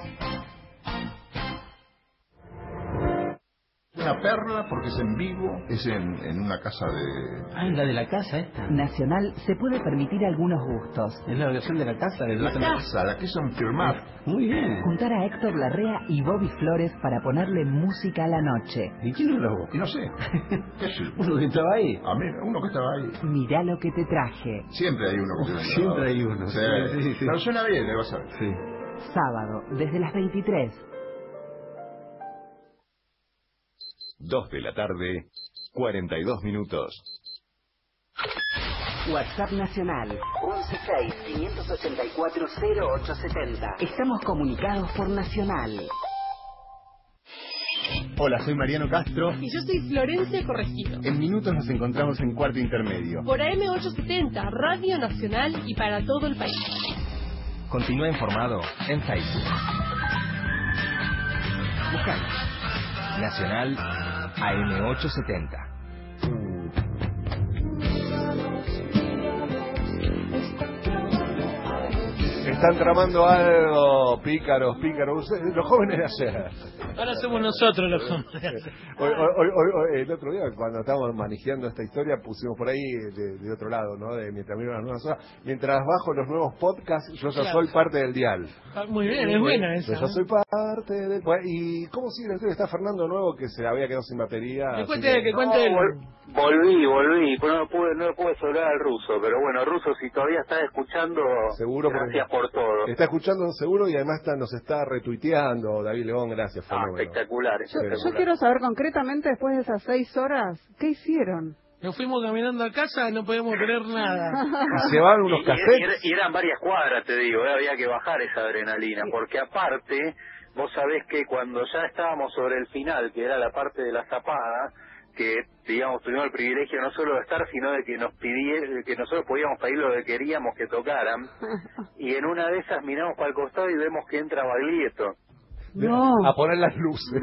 Una perla porque es en vivo, es en, en una casa de... Ah, es la de la casa esta. Nacional se puede permitir algunos gustos. Es la versión de la casa. De La casa, la que hizo en firmar. Muy bien. Juntar a Héctor Larrea y Bobby Flores para ponerle música a la noche. ¿Y quién lo grabó? Y no sé. ¿Qué sé? Uno que estaba ahí. A mí, uno que estaba ahí. Mirá lo que te traje. Siempre hay uno que se Siempre hay uno. Sí, Sí, sí, sí. Pero suena bien, le vas a ver. Sí. Sábado, desde las veintitrés. Dos de la tarde, cuarenta y dos minutos. WhatsApp Nacional once seis, quinientos ochenta y cuatro, cero ocho setenta. Estamos comunicados por Nacional. Hola, soy Mariano Castro. Y yo soy Florencia Corregido. En minutos nos encontramos en Cuarto Intermedio. Por A M ochocientos setenta, Radio Nacional y para todo el país. Continúa informado en Facebook. Buscanos. Nacional A M ochocientos setenta. Están tramando algo, pícaros, pícaros, los jóvenes de ayer. Ahora somos nosotros los jóvenes. Hoy, hoy, hoy, hoy, el otro día, cuando estábamos manejando esta historia, pusimos por ahí de, de otro lado, ¿no? De mientras miro las nuevas horas. Mientras bajo los nuevos podcasts, yo ya Claro. soy parte del dial. Ah, muy bien, es buena esa. Yo ya soy parte del... ¿Y cómo sigue la historia? Está Fernando Nuevo, que se había quedado sin batería. Que así cuente, que cuente No, él. vol- volví, volví, pero no pude, no pude hablar al ruso, pero bueno, ruso, si todavía estás escuchando, Seguro, gracias porque por todo. Está escuchando seguro y además está, nos está retuiteando David León, gracias, Ah, fenómeno. espectacular, Yo, espectacular. yo quiero saber concretamente, después de esas seis horas, ¿qué hicieron? Nos fuimos caminando a casa, no podíamos creer nada. Y llevaban unos Y- y- cassettes. y, y eran varias cuadras, te digo, eh, había que bajar esa adrenalina, porque aparte, vos sabés que cuando ya estábamos sobre el final, que era la parte de la zapada, que digamos tuvimos el privilegio no solo de estar, sino de que nos pidiera, que nosotros podíamos pedir lo que queríamos que tocaran, y en una de esas miramos para el costado y vemos que entra Baglietto. No. A poner las luces.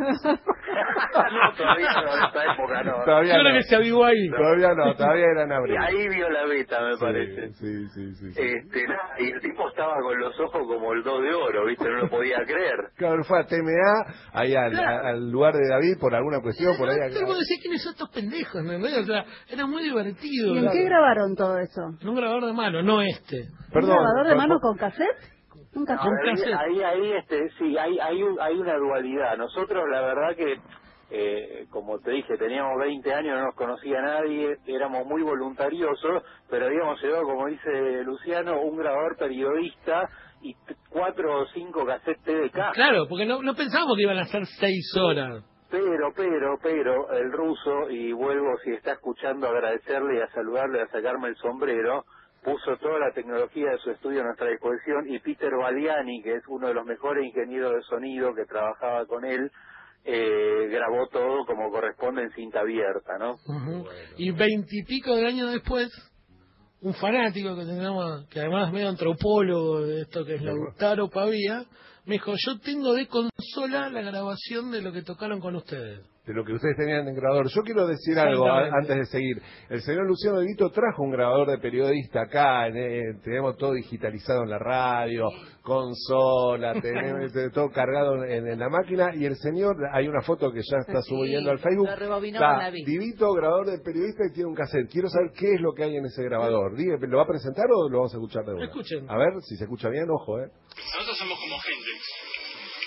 No, todavía no, en esta época no. Todavía Yo creo no. que se avivó ahí. Todavía no, todavía era en Y abril. ahí vio la beta, me parece. Sí, sí, sí. sí. Este, nada, y el tipo estaba con los ojos como el dos de oro, ¿viste? No lo podía creer. Claro, fue a T M A, ahí al, Claro. al lugar de David, por alguna cuestión, por ahí. Pero vos decís quiénes son estos pendejos, ¿entendés? O sea, era muy divertido. ¿Y en claro. qué grabaron todo eso? En un grabador de mano, no este. Perdón, ¿Un grabador de por- mano por- con cassette? Un No, cassette. ahí, ahí, ahí, este, sí, hay, hay, un- hay una dualidad. Nosotros, la verdad que, eh, como te dije, teníamos veinte años, no nos conocía nadie, éramos muy voluntariosos, pero habíamos llevado, como dice Luciano, un grabador periodista y t- cuatro o cinco cassettes T D K. Claro, porque no, no pensábamos que iban a ser seis horas. Pero, pero, pero, el ruso, y vuelvo, si está escuchando, a agradecerle y a saludarle, a sacarme el sombrero, puso toda la tecnología de su estudio a nuestra disposición, y Peter Baliani, que es uno de los mejores ingenieros de sonido que trabajaba con él, eh, grabó todo como corresponde en cinta abierta, ¿no? Ujú. Y veintipico de años después, un fanático que tenemos, que además es medio antropólogo de esto que es Lautaro Pavía, me dijo, yo tengo de consola la grabación de lo que tocaron con ustedes. de lo que ustedes tenían en grabador. Yo quiero decir algo a, antes de seguir. El señor Luciano De Vito trajo un grabador de periodista acá, en, eh, tenemos todo digitalizado en la radio, consola, tenemos todo cargado en, en la máquina, y el señor, hay una foto que ya está Sí, subiendo al Facebook, lo rebobinó está con David. Di Vito, grabador de periodista, y tiene un cassette. Quiero saber qué es lo que hay en ese grabador. Diga, ¿lo va a presentar o lo vamos a escuchar de una? Escuchen. A ver, si se escucha bien, ojo, ¿eh? Nosotros somos como Hendrix.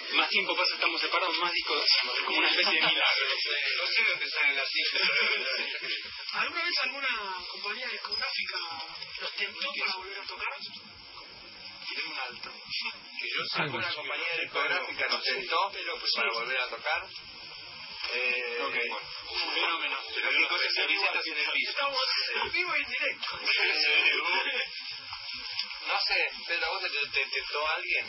más tiempo pasa, estamos separados, más discos hacemos, es como una especie de milagro. No sé dónde salen las cifras. ¿Alguna vez alguna compañía discográfica los tentó para volver a tocar? Tiré un alto. Si yo sé que una compañía discográfica nos tentó para volver a tocar. Eh, ok, bueno, un fenómeno. Pero qué cosas se visitas en el piso. Estamos en vivo y en directo. No sé, Pedro, ¿a vos te, te tentó alguien?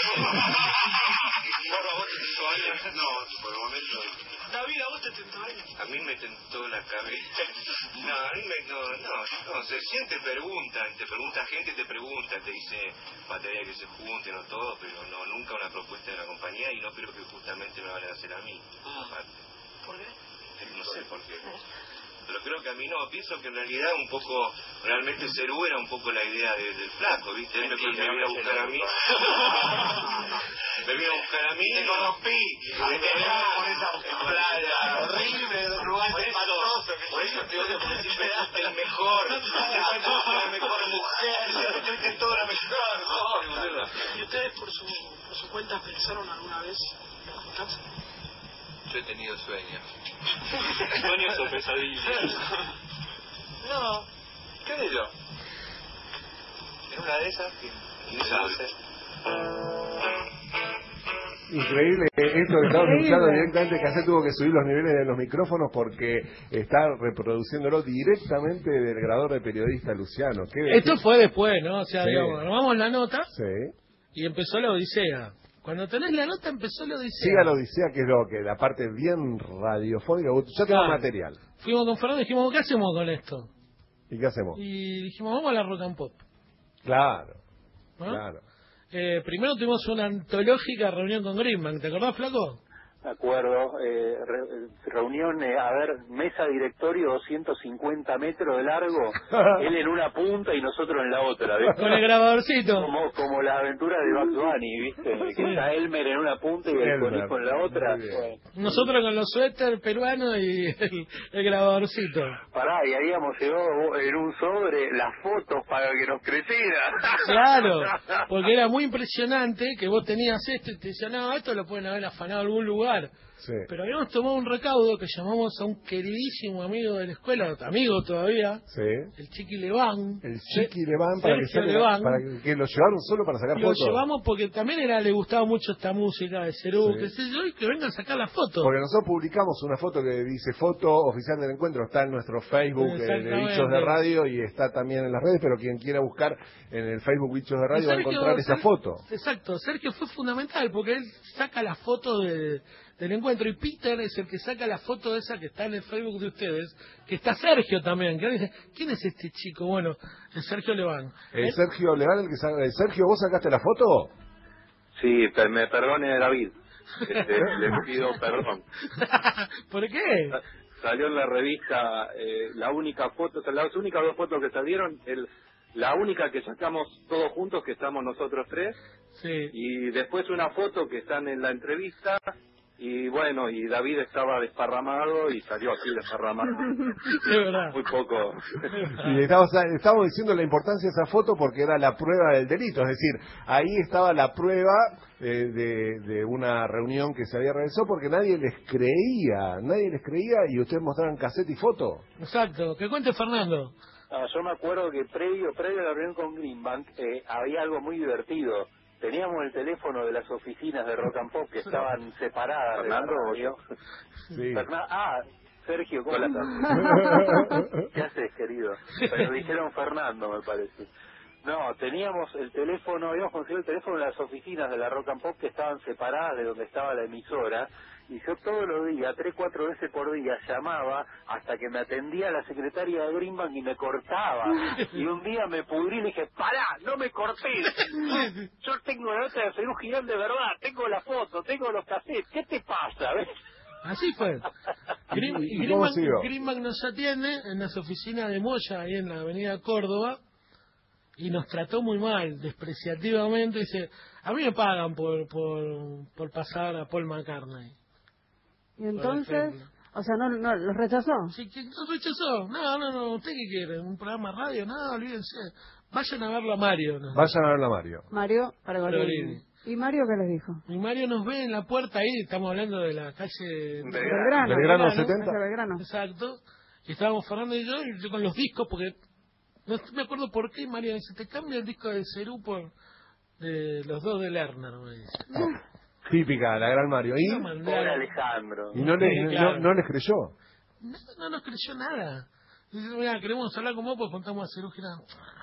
Morro, ¿a vos te tentó alguien? No, por el momento. David, ¿a vos te tentó alguien? A mí me tentó la cabeza. No, a mí me, no, no, no, se siente preguntan, te pregunta gente, te pregunta, te dice batería que se junten o todo, pero no, nunca una propuesta de la compañía y no creo que justamente me van a hacer a mí. Aparte. ¿Por qué? No sé por qué. Pero creo que a mí no, pienso que en realidad un poco, realmente Cerú era un poco la idea de, del flaco, ¿viste? Él me, me vino a buscar a mí. Me vino a buscar a mí. Te corrompí. Te quedaba por esa playa horrible, lugar espantoso. Por eso te odio, porque siempre daste la mejor. La mejor mujer. Siempre tuviste toda la mejor. ¿Y ustedes por su, por su cuenta pensaron alguna vez en juntarse? Yo he tenido sueños. ¿Sueños o pesadillas? No, qué sé yo. En una de esas, quién sabe. Increíble esto que estamos escuchando directamente. Cassette tuvo que subir los niveles de los micrófonos porque está reproduciéndolo directamente del grabador de periodista Luciano. ¿Qué Esto fue después, ¿no? O sea, sí. digamos, grabamos la nota sí. y empezó la odisea. Cuando tenés la nota empezó la odisea. Siga la odisea, que es lo que la parte bien radiofónica. Ya tengo claro. material. Fuimos con Fernando y dijimos, ¿qué hacemos con esto? ¿Y qué hacemos? Y dijimos, vamos a la rock and pop. Claro, ¿no? claro. Eh, primero tuvimos una antológica reunión con Greenbank, ¿te acordás, Flaco? De acuerdo, eh, re, reunión, eh, a ver, mesa directorio doscientos cincuenta metros de largo, él en una punta y nosotros en la otra, ¿viste? Con el grabadorcito. Como, como las aventuras de Bugs Bunny, ¿viste? Que está Elmer en una punta y el conejo en la otra. Bueno. Nosotros con los suéter peruanos y el, el grabadorcito. Pará, y habíamos llevado en un sobre las fotos para que nos creciera. Claro, porque era muy impresionante que vos tenías esto y te decían, no, esto lo pueden haber afanado en algún lugar. Sí. Pero habíamos tomado un recaudo que llamamos a un queridísimo amigo de la escuela, amigo todavía, sí. el Chiqui Leván. El Chiqui Leván, para, que, Leván. para que, que lo llevaron solo para sacar lo fotos. Lo llevamos porque también era, le gustaba mucho esta música de Cerú, sí. que sé yo, y que vengan a sacar la foto. Porque nosotros publicamos una foto que dice foto oficial del encuentro, está en nuestro Facebook eh, de Bichos de Radio y está también en las redes, pero quien quiera buscar en el Facebook Bichos de Radio Sergio, va a encontrar esa foto. Exacto, Sergio fue fundamental porque él saca la foto de... del encuentro, y Peter es el que saca la foto esa que está en el Facebook de ustedes, que está Sergio también, que dice, ¿quién es este chico? Bueno, el Sergio Leván. ¿El ¿Eh? Sergio Leván el que saca? Sergio, ¿vos sacaste la foto? Sí, per, me perdone David, este, le pido perdón. ¿Por qué? Salió en la revista eh, la única foto, las únicas dos fotos que salieron, el, la única que sacamos todos juntos, que estamos nosotros tres, sí. y después una foto que están en la entrevista. Y bueno, y David estaba desparramado y salió así desparramado. De verdad. Muy poco. Y estábamos, estábamos diciendo la importancia de esa foto porque era la prueba del delito. Es decir, ahí estaba la prueba eh, de, de una reunión que se había realizado porque nadie les creía. Nadie les creía y ustedes mostraron cassette y foto. Exacto. Que cuente Fernando. Ah, yo me acuerdo que previo, previo a la reunión con Greenbank eh, había algo muy divertido. Teníamos el teléfono de las oficinas de Rock and Pop que estaban separadas. ¿Fernando o yo? Sí. Fernan- ah, Sergio, ¿cómo estás? ¿Qué haces, querido? Pero dijeron Fernando, me parece. No, teníamos el teléfono, habíamos conseguido el teléfono de las oficinas de la Rock and Pop que estaban separadas de donde estaba la emisora. Y yo todos los días, tres, cuatro veces por día, llamaba hasta que me atendía la secretaria de Greenbank y me cortaba. Y un día me pudrí y le dije, pará, no me cortés. Yo tengo la nota de ser un gigante de verdad, tengo la foto, tengo los cassettes, ¿qué te pasa? ¿Ves? Así fue. Green, ¿Y Greenbank, Greenbank nos atiende en las oficinas de Moya, ahí en la avenida Córdoba, y nos trató muy mal, despreciativamente. Dice, a mí me pagan por, por, por pasar a Paul McCartney. Y entonces, o sea, ¿no, no los rechazó? Sí, que los rechazó. No, no, no, ¿usted qué quiere? ¿Un programa radio? No, olvídense. Vayan a verlo a Mario. ¿No? Vayan a verlo a Mario. Mario Pergolini. ¿Y Mario qué les dijo? Y Mario nos ve en la puerta ahí, estamos hablando de la calle Belgrano. Belgrano setenta. Calle Belgrano. Exacto. Y estábamos Fernando y yo, y yo con los discos, porque no me acuerdo por qué, Mario dice, te cambio el disco de Cerú por de los dos de Lerner, me dice. Típica, la gran Mario. ¿Y? No mandé Pobre a- Alejandro. ¿Y no, le, Sí, no- claro. no les creyó? No, no nos creyó nada. Dice, mira, queremos hablar con vos porque contamos a Cerú Girán.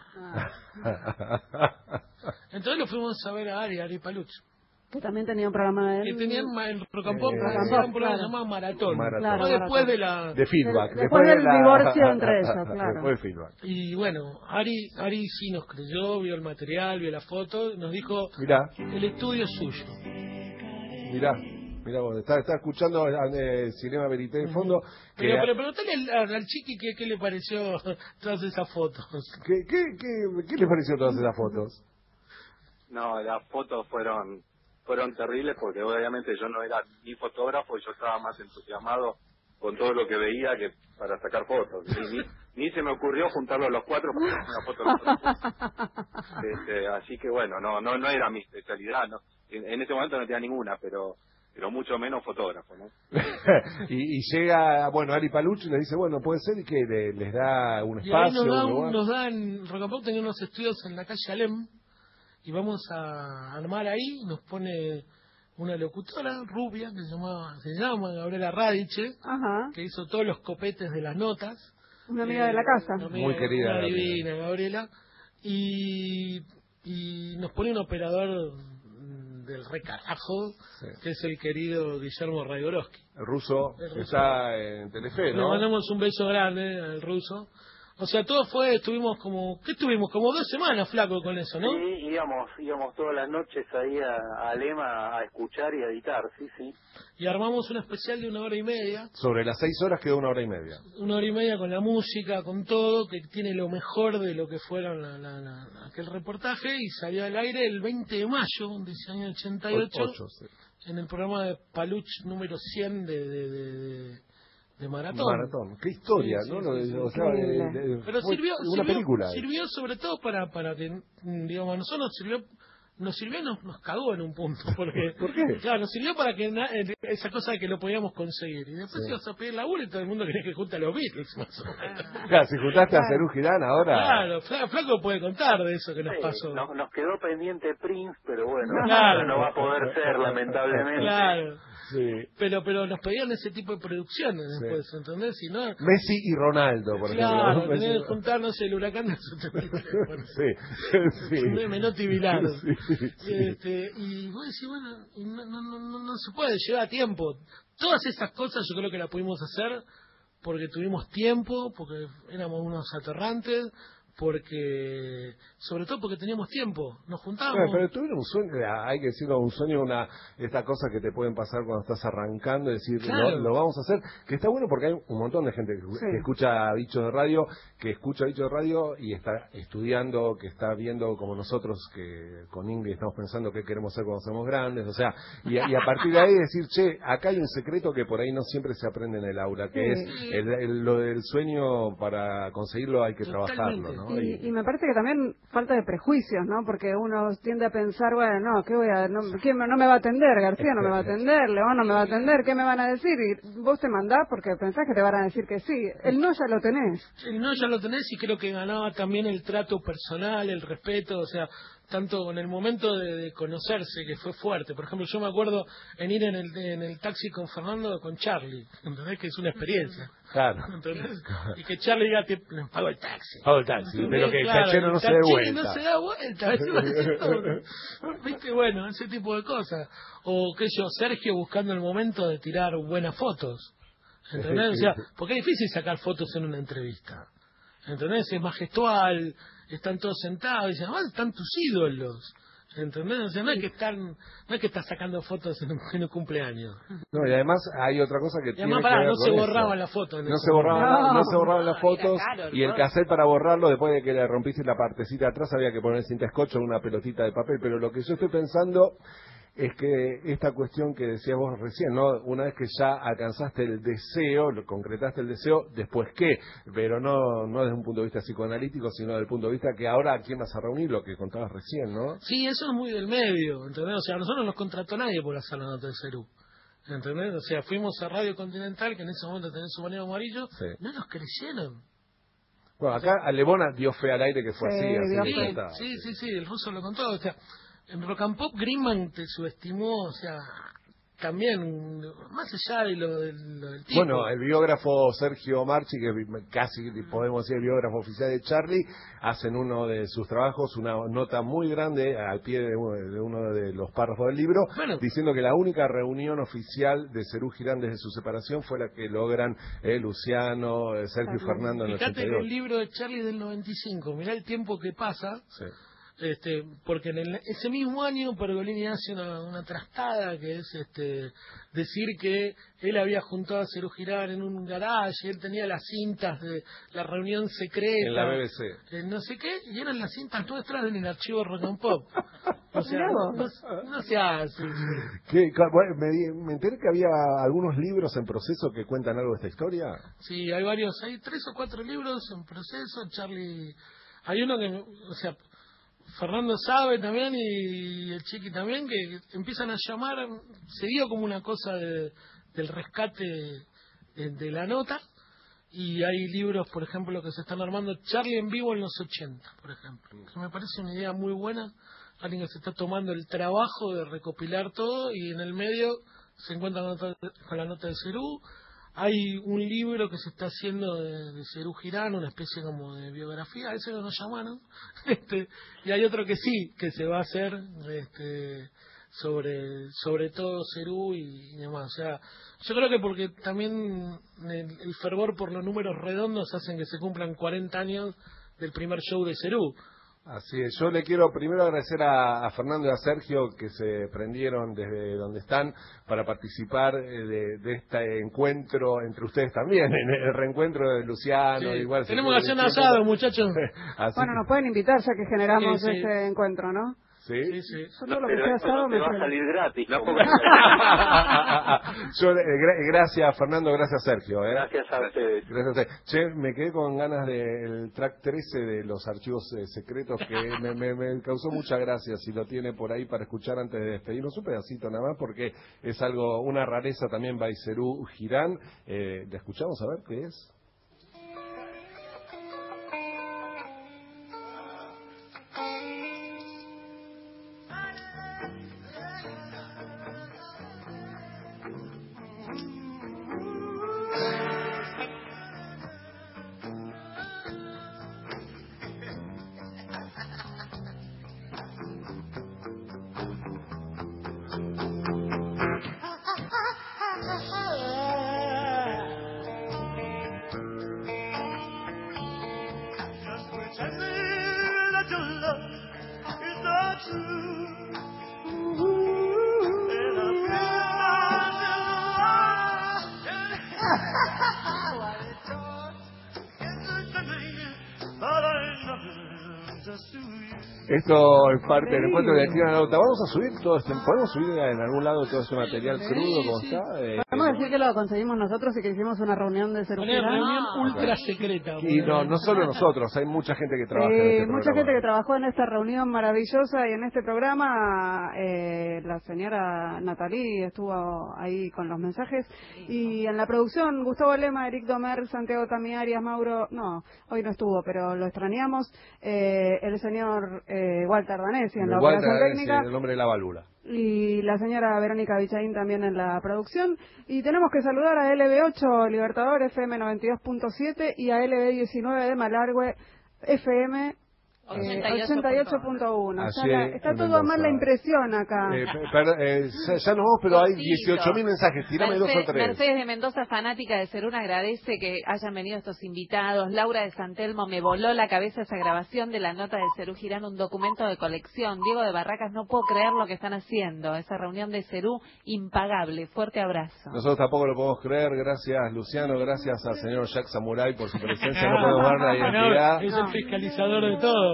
Entonces lo fuimos a ver a Ari, Ari Paluch. Que también tenía un programa de Que él. tenían ma- en Rock and Pop, Eh, hacían Rock and un Pop, programa claro. llamado Maratón. Maratón. Claro, Fue después Maratón. de la... De feedback. Después de del la- divorcio entre ellos, claro. Después de feedback. Y bueno, Ari, Ari sí nos creyó, vio el material, vio la foto, nos dijo, Mirá, el estudio es suyo. mirá. Mirá vos, está, está escuchando eh, Cinema Verité de fondo. Que, Pero, pero preguntale al, al chiqui qué, qué le pareció todas esas fotos. ¿qué, qué, qué, ¿Qué les pareció todas esas fotos? No, las fotos fueron fueron terribles porque obviamente yo no era ni fotógrafo y yo estaba más entusiasmado con todo lo que veía que para sacar fotos. Ni, ni, ni se me ocurrió juntarlos los cuatro para hacer una foto de los cuatro. Este, así que bueno, no no no era mi especialidad, no. En, en ese momento no tenía ninguna, pero pero mucho menos fotógrafo, ¿no? y, y llega, bueno, Ari Paluch y le dice, bueno, puede ser, y que le- les da un Y ahí espacio, nos un dan, lugar. nos dan, Rock and Pop tenía unos estudios en la calle Alem, y vamos a armar ahí, nos pone una locutora rubia que se llama, se llama Gabriela Radiche, Ajá. que hizo todos los copetes de las notas. Una amiga de la casa. Una amiga, Muy querida, una Gabriela. divina, Gabriela. Y, y nos pone un operador mm, del recarajo, Sí. que es el querido Guillermo Raigorowski. El ruso El ruso. está en Telefe, Le ¿no? mandamos un beso grande al ruso. O sea, todo fue, estuvimos como, ¿qué estuvimos? Como dos semanas, flaco, con eso, ¿no? Sí, íbamos, íbamos todas las noches ahí a, a Lema a escuchar y a editar, sí, sí. Y armamos un especial de una hora y media, Sobre las seis horas quedó una hora y media. una hora y media con la música, con todo, que tiene lo mejor de lo que fueron la- la- la- aquel reportaje, y salió al aire el veinte de mayo de ese año ochenta y ocho, Ocho, sí. en el programa de Paluch número cien de, de, de, de, de Maratón. Maratón. Qué historia, Sí, ¿no? sí, Lo- sí, sí. o sea, Increíble. eh, de- Pero fue sirvió, una sirvió, película. sirvió sobre todo para, para que, mm, digamos, a nosotros nos sirvió, nos sirvió y nos, nos cagó en un punto. Porque, ¿Por qué? Claro, nos sirvió para que na- eh, esa cosa de que lo podíamos conseguir. Y después Sí. ibas a pedir laburo y todo el mundo quería que junte a los Beatles, más o menos. Claro, si juntaste a Cerú Girán ahora. Claro, Fla- Flaco puede contar de eso que nos Sí, pasó. nos, nos quedó pendiente Prince, pero bueno, Claro. no va a poder ser, lamentablemente. Claro. Sí. Pero, pero nos pedían ese tipo de producciones Sí. después, ¿entendés? Si no, Messi y Ronaldo, por claro, ejemplo. tenían que juntarnos el huracán de setenta y tres. Bueno. Sí, sí. De Menotti y Vilaro. Sí, sí. Este, y vos decís, bueno, y no, no, no, no, no se puede, lleva tiempo. Todas esas cosas yo creo que las pudimos hacer porque tuvimos tiempo, porque éramos unos aterrantes, porque, sobre todo porque teníamos tiempo, nos juntábamos. Bueno, pero tuvieron un sueño, hay que decirlo, un sueño, una esta cosa que te pueden pasar cuando estás arrancando, decir, Claro. lo, lo vamos a hacer, que está bueno porque hay un montón de gente que, Sí. que escucha Bichos de Radio, que escucha Bichos de Radio y está estudiando, que está viendo como nosotros, que con Ingrid estamos pensando qué queremos hacer cuando somos grandes, o sea, y, a- y a partir de ahí decir, che, acá hay un secreto que por ahí no siempre se aprende en el aula, que Sí. es el, el- lo del sueño, para conseguirlo hay que Totalmente. trabajarlo, ¿no? Y, y me parece que también falta de prejuicios, ¿no? Porque uno tiende a pensar, bueno, no, ¿qué voy a, no, ¿quién me- no me va a atender? García no me va a atender, León no me va a atender, ¿qué me van a decir? Y vos te mandás porque pensás que te van a decir que sí. El no ya lo tenés. El no ya lo tenés y creo que ganaba también el trato personal, el respeto, o sea, tanto en el momento de, de conocerse, que fue fuerte. Por ejemplo, yo me acuerdo en ir en el, en el taxi con Fernando, con Charlie, ¿entendés? Que es una experiencia. Claro. ¿Entendés? Y que Charlie diga, te les pago el taxi. Pago el taxi, pero que el Claro, tachero no el se dé tachero vuelta. no se da vuelta. Eso es todo. ¿Viste? Bueno, ese tipo de cosas. O, qué sé yo, Sergio buscando el momento de tirar buenas fotos. ¿Entendés? O sea, porque es difícil sacar fotos en una entrevista. ¿Entendés? Es más gestual, están todos sentados, y dicen, además están tus ídolos. ¿Entendés? O sea, no es que están, no es que estás sacando fotos en un, en un cumpleaños. No, y además hay otra cosa que Y tiene además, que pará, ver no se con eso. borraban las fotos. en No ese se borraban, momento. no, no se borraban las fotos era caro, y el ¿no? cassette para borrarlo, después de que le rompiste la partecita de atrás, había que poner cinta scotch o una pelotita de papel. Pero lo que yo estoy pensando es que esta cuestión que decías vos recién, ¿no? Una vez que ya alcanzaste el deseo, lo concretaste el deseo, ¿después qué? Pero no no desde un punto de vista psicoanalítico, sino desde el punto de vista que ahora a quién vas a reunir, lo que contabas recién, ¿no? Sí, eso es muy del medio, ¿entendés? O sea, a nosotros no nos contrató nadie por hacer la nota de Cerú, ¿entendés? O sea, fuimos a Radio Continental, que en ese momento tenía su manera amarillo, sí. No nos creyeron. Bueno, acá Alebona dio fe al aire que fue sí, así, así sí, sí, sí, sí, el ruso lo contó, o sea, en Rock and Pop Greenman te subestimó, o sea, también, más allá de lo, de lo del tipo. Bueno, el biógrafo Sergio Marchi, que casi podemos decir el biógrafo oficial de Charlie, hacen uno de sus trabajos, una nota muy grande al pie de uno de, uno de los párrafos del libro, bueno, diciendo que la única reunión oficial de Cerú Girán desde su separación fue la que logran eh, Luciano, eh, Sergio y Fernando en el ochenta y dos. Fíjate que el libro de Charlie del noventa y cinco, mirá el tiempo que pasa. Sí. Este, porque en el, ese mismo año Pergolini hace una, una trastada que es este decir que él había juntado a Cerú Girán en un garage, y él tenía las cintas de la reunión secreta en la B B C, eh, no sé qué, y eran las cintas nuestras en el archivo Rock and Pop. O sea, no, no, no se hace. ¿Qué, bueno, me, me enteré que había algunos libros en proceso que cuentan algo de esta historia. Sí, hay varios, hay tres o cuatro libros en proceso. Charlie, hay uno que, o sea, Fernando sabe también y el Chiqui también, que empiezan a llamar, se dio como una cosa de, del rescate de, de la nota, y hay libros, por ejemplo, que se están armando, Charlie en vivo en los ochenta, por ejemplo, que me parece una idea muy buena, alguien que se está tomando el trabajo de recopilar todo y en el medio se encuentra con la nota de Cerú. Hay un libro que se está haciendo de, de Cerú Girán, una especie como de biografía, a ese no nos llamaron, este, y hay otro que sí, que se va a hacer este, sobre sobre todo Cerú y, y demás. O sea, yo creo que porque también el, el fervor por los números redondos hacen que se cumplan cuarenta años del primer show de Cerú. Así es, yo le quiero primero agradecer a, a Fernando y a Sergio que se prendieron desde donde están para participar de, de este encuentro entre ustedes también, en el reencuentro de Luciano. Sí. Igual tenemos que hacer un asado, muchachos. Así bueno, nos pueden invitar ya que generamos sí, sí. este encuentro, ¿no? Sí, sí, sí. No, lo pero que esto no te va a salir gratis. No, porque... Yo, eh, gra gracias Fernando, gracias Sergio. ¿eh? Gracias a ustedes. Gracias a ustedes. Che, me quedé con ganas del track trece de los archivos eh, secretos que me, me, me causó mucha gracia. Si lo tiene por ahí para escuchar antes de despedirnos, un pedacito nada más, porque es algo, una rareza también by Cerú Girán. Eh, ¿La escuchamos a ver qué es? Esto es parte del encuentro de aquí en la nota. Vamos a subir todo este, podemos subir en algún lado todo este material sí, crudo como sí. está. Eh, Podemos decir que lo conseguimos nosotros y que hicimos una reunión de Cerú Girán. Una reunión ultra secreta. Y no, no solo nosotros, hay mucha gente que trabaja eh, en este mucha programa. gente que trabajó en esta reunión maravillosa y en este programa. Eh, la señora Natalí estuvo ahí con los mensajes y en la producción Gustavo Lema, Eric Domer, Santiago Tamiarias, Mauro, no, hoy no estuvo, pero lo extrañamos. Eh, el señor eh, Walter Danesi en la Walter operación Danesi, técnica. el hombre de la válvula. Y la señora Verónica Vichaín también en la producción. Y tenemos que saludar a L B ocho Libertador F M noventa y dos punto siete y a L B diecinueve de Malargüe F M ochenta y ocho punto uno. Está todo mal la impresión acá. Eh, per, eh, ya, ya nos vamos, pero hay dieciocho mil mensajes. Tirame Mercedes, dos o tres. Mercedes de Mendoza, fanática de Cerú, agradece que hayan venido estos invitados. Laura de Santelmo, me voló la cabeza esa grabación de la nota de Cerú Girán, un documento de colección. Diego de Barracas, no puedo creer lo que están haciendo. Esa reunión de Cerú, impagable. Fuerte abrazo. Nosotros tampoco lo podemos creer. Gracias, Luciano. Gracias al señor Jack Samurai por su presencia. No podemos ver la identidad. Es el fiscalizador de todo.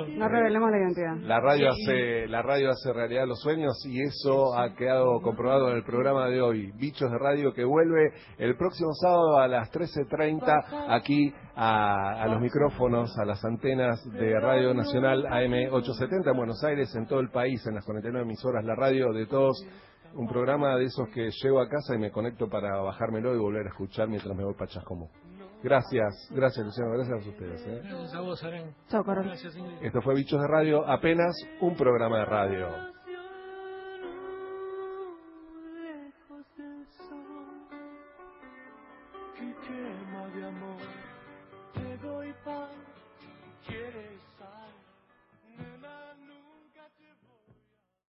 No revelemos la identidad. La radio hace la radio hace realidad los sueños y eso ha quedado comprobado en el programa de hoy. Bichos de Radio, que vuelve el próximo sábado a las trece treinta aquí a, a los micrófonos, a las antenas de Radio Nacional A M ochocientos setenta en Buenos Aires, en todo el país, en las cuarenta y nueve emisoras, la radio de todos. Un programa de esos que llego a casa y me conecto para bajármelo y volver a escuchar mientras me voy para Chascomú. Gracias, gracias Luciano, gracias a ustedes. ¿eh? Gracias a vos, Aren. Chao, Carol. Gracias, Ingrid. Esto fue Bichos de Radio, apenas un programa de radio. Que quema de amor.